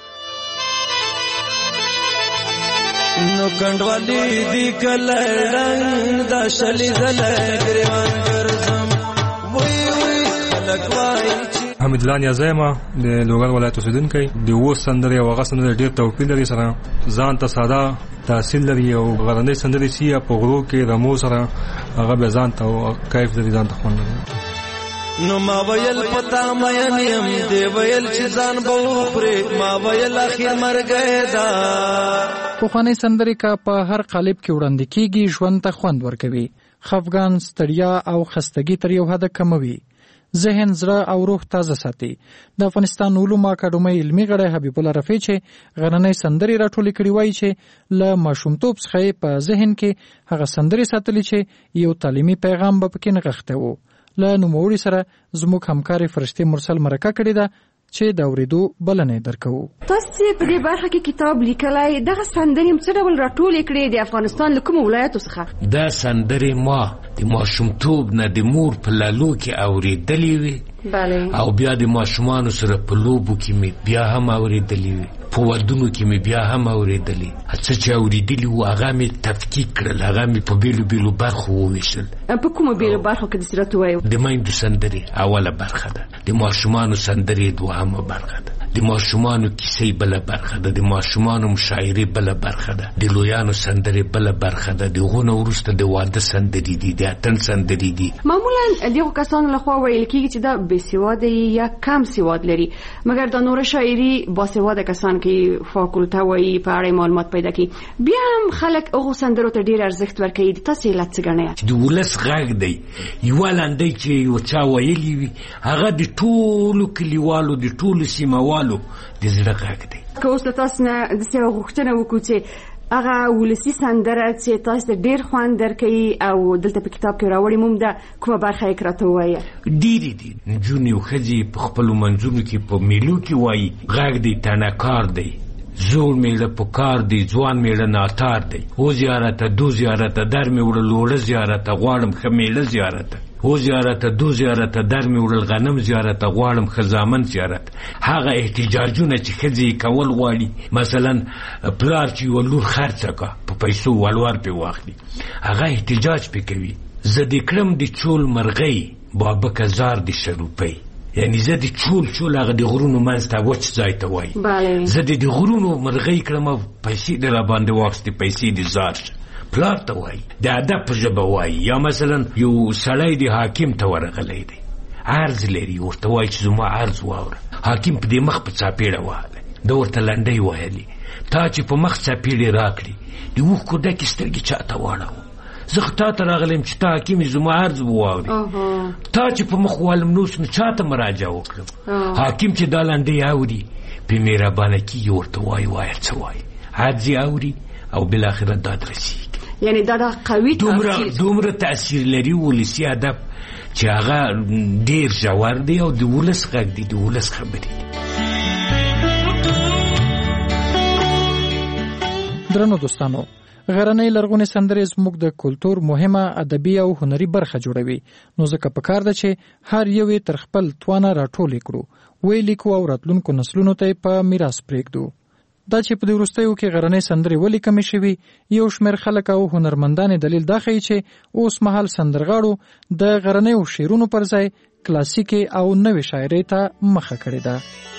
نو کنډوالي دي کله ډنګ دا شلې زله ګریوان ګرځم وی وی خلک وایي. حمید الله نیازیما د لوګر ولایت اوسیدونکی. د اوس سندرې او هغه سندرې ډېر توپیر لري، سره ځان ته ساده تحصیل لري او غرنۍ سندرې چې په غرو کې رمو سره هغه به ځان ته کیف لري، ځان ته خوند لري. نو ما ویل پتا مې نیم دی ویل چې ځان به وخوري، ما ویل اخر مرګ دا. پخوانۍ سندرې که په هر قالب کې وړاندې کیږي ژوند ته خوند ورکوي، خفګان، ستړیا او خستګي تر یو حده کموي، ذهن، زړه او روح تازه ساتي. د افغانستان علومو اکاډمۍ علمي غړی حبیب الله رفیع چې غرنۍ سندرې راټولې کړي وایي چې له ماشومتوب څخه په ذهن کې هغه سندرې ساتلي چې یو تعلیمي پیغام به پکې نغښتی و. له نوموړي سره زموږ همکارې فرشتې مرسل مرکه کړې ده چې د اورېدو بلنه درکوو. تاسو په دې برخه کې کتاب لیکلای، دغه سندرې څه ډول راټولې کړې د افغانستان له کومو ولایتو څخه؟ دا سندرې ما د ماشومتوب نه د مور په لالو کې اورېدلې وي، او بیا د ماشومانو سره په لوبو کې مې بیا هم اورېدلې وي، په ودونو کې مې بیا هم اورېدلې. څه چې اورېدلي وو هغه مې تفکیک کړل، هغه مې په بیلو بیلو برخو وویشل. په کومو بیلو برخو کې داسې راته ووایو؟ د میندو سندرې اوله برخه ده، د ماشومانو سندرې دوهمه برخه ده، د ماشومانو کیسې بله برخه ده، د ماشومانو مشاعرې بله برخه ده، د لویانو سندرې بله برخه ده، د هغو نه وروسته د واده سندرې دي، د اتڼ سندرې دي. معمولا دغو کسانو لخوا ویل کېږي چې دا بېسواده یا کم سواد لري، مګر دا نوره شاعري باسواده کسان کې فاکولته وایي په اړه معلومات پیدا کړي، بیا هم خلک هغو سندرو ته ډېر ارزښت ورکوي. د تاسې علت څه ګڼئ؟ د ولس غږ دی، یوه لنډۍ چې یو چا ویلي وي هغه د ټولو کلیوالو د ټولو سیمه والو د زړه غږ دی. که اوس له تاسو نه داسې یوه غوښتنه وکړو چې هغه ولسی سندره چې تاسو ډیر خوند درکې او دلته په کتاب کې راوړی موږ د کومه برخه یې راته وایي؟ ډیری دي نجونې او ښځې په خپلو منځونو کې په میلو کې وایي غږ دی تنکار دی، زوړ میړه پکار دی، ځوان میړه ناتار دی، او زیارته دو زیارته در مې وړل اوړه زیارته غواړم ښه میړه زیارته، او زیارته دو زیارته در مې وړل غنم زیارته غواړم ښه زامن زیارت. هغه احتجاجونه چې ښځې کول غواړي، مثلا پلار چې یوه لور خرڅه کا په پیسو ولور پې واخلي، هغه احتجاج پې کوي. زه دې کړم د چول مرغۍ بابکه زار د شروپۍ، یعنی زه د چول چول هغه د غرونو منځ ته وچ ځای ته وایي، زه د د غرونو مرغۍ کړم او پیسې دې را باندې واخیستې، پیسې دې زار شه پلار ته وایي، د ادب په ژبه وایي. یا مثلا یو سړی د حاکم ته ورغلی دی، عرض لري، ورته وایي چې زما عرض واوره. حاکم په دې مخ په څاپېړه وهلی، ده ورته لنډۍ ویلې، تا چې په مخ څاپېړې راکړې د اوښکو ډکې سترګې چا ته واړوه، زه خو تا ته راغلم چې تا حاکم زما عرض وواوري، تا چې په مخ والم نوس نو چا ته مراجعه وکړم. حاکم چې دا لنډۍ اوري په مهربانه کېږي، ورته وایي وایه څه وایي، عرض یې اوري او بالاخره داد رسېږي. یعنی دا دا قوي تاثیر دومره تاثیر لري ولسي ادب چې هغه ډیر ژور دی او د ولس غږ دی، د ولس خبرې. درنو دوستانو، غرنۍ لرغونې سندرې زموږ د کلتور مهمه ادبي او هنري برخه جوړوي، نو ځکه پکار ده چې هر یو یې تر خپل توانه راټولې کړو، ویې لیکو او راتلونکو نسلونو ته یې په میراث پرېږدو. دا چې په دې وروستیو کې غرنۍ سندرې ولې کمې شوي، یو شمېر خلک او هنرمندان دلیل دا ښیي چې اوس مهال سندرغاړو د غرنیو شعرونو پر ځای کلاسیکې او نوې شاعرۍ ته مخه کړې ده.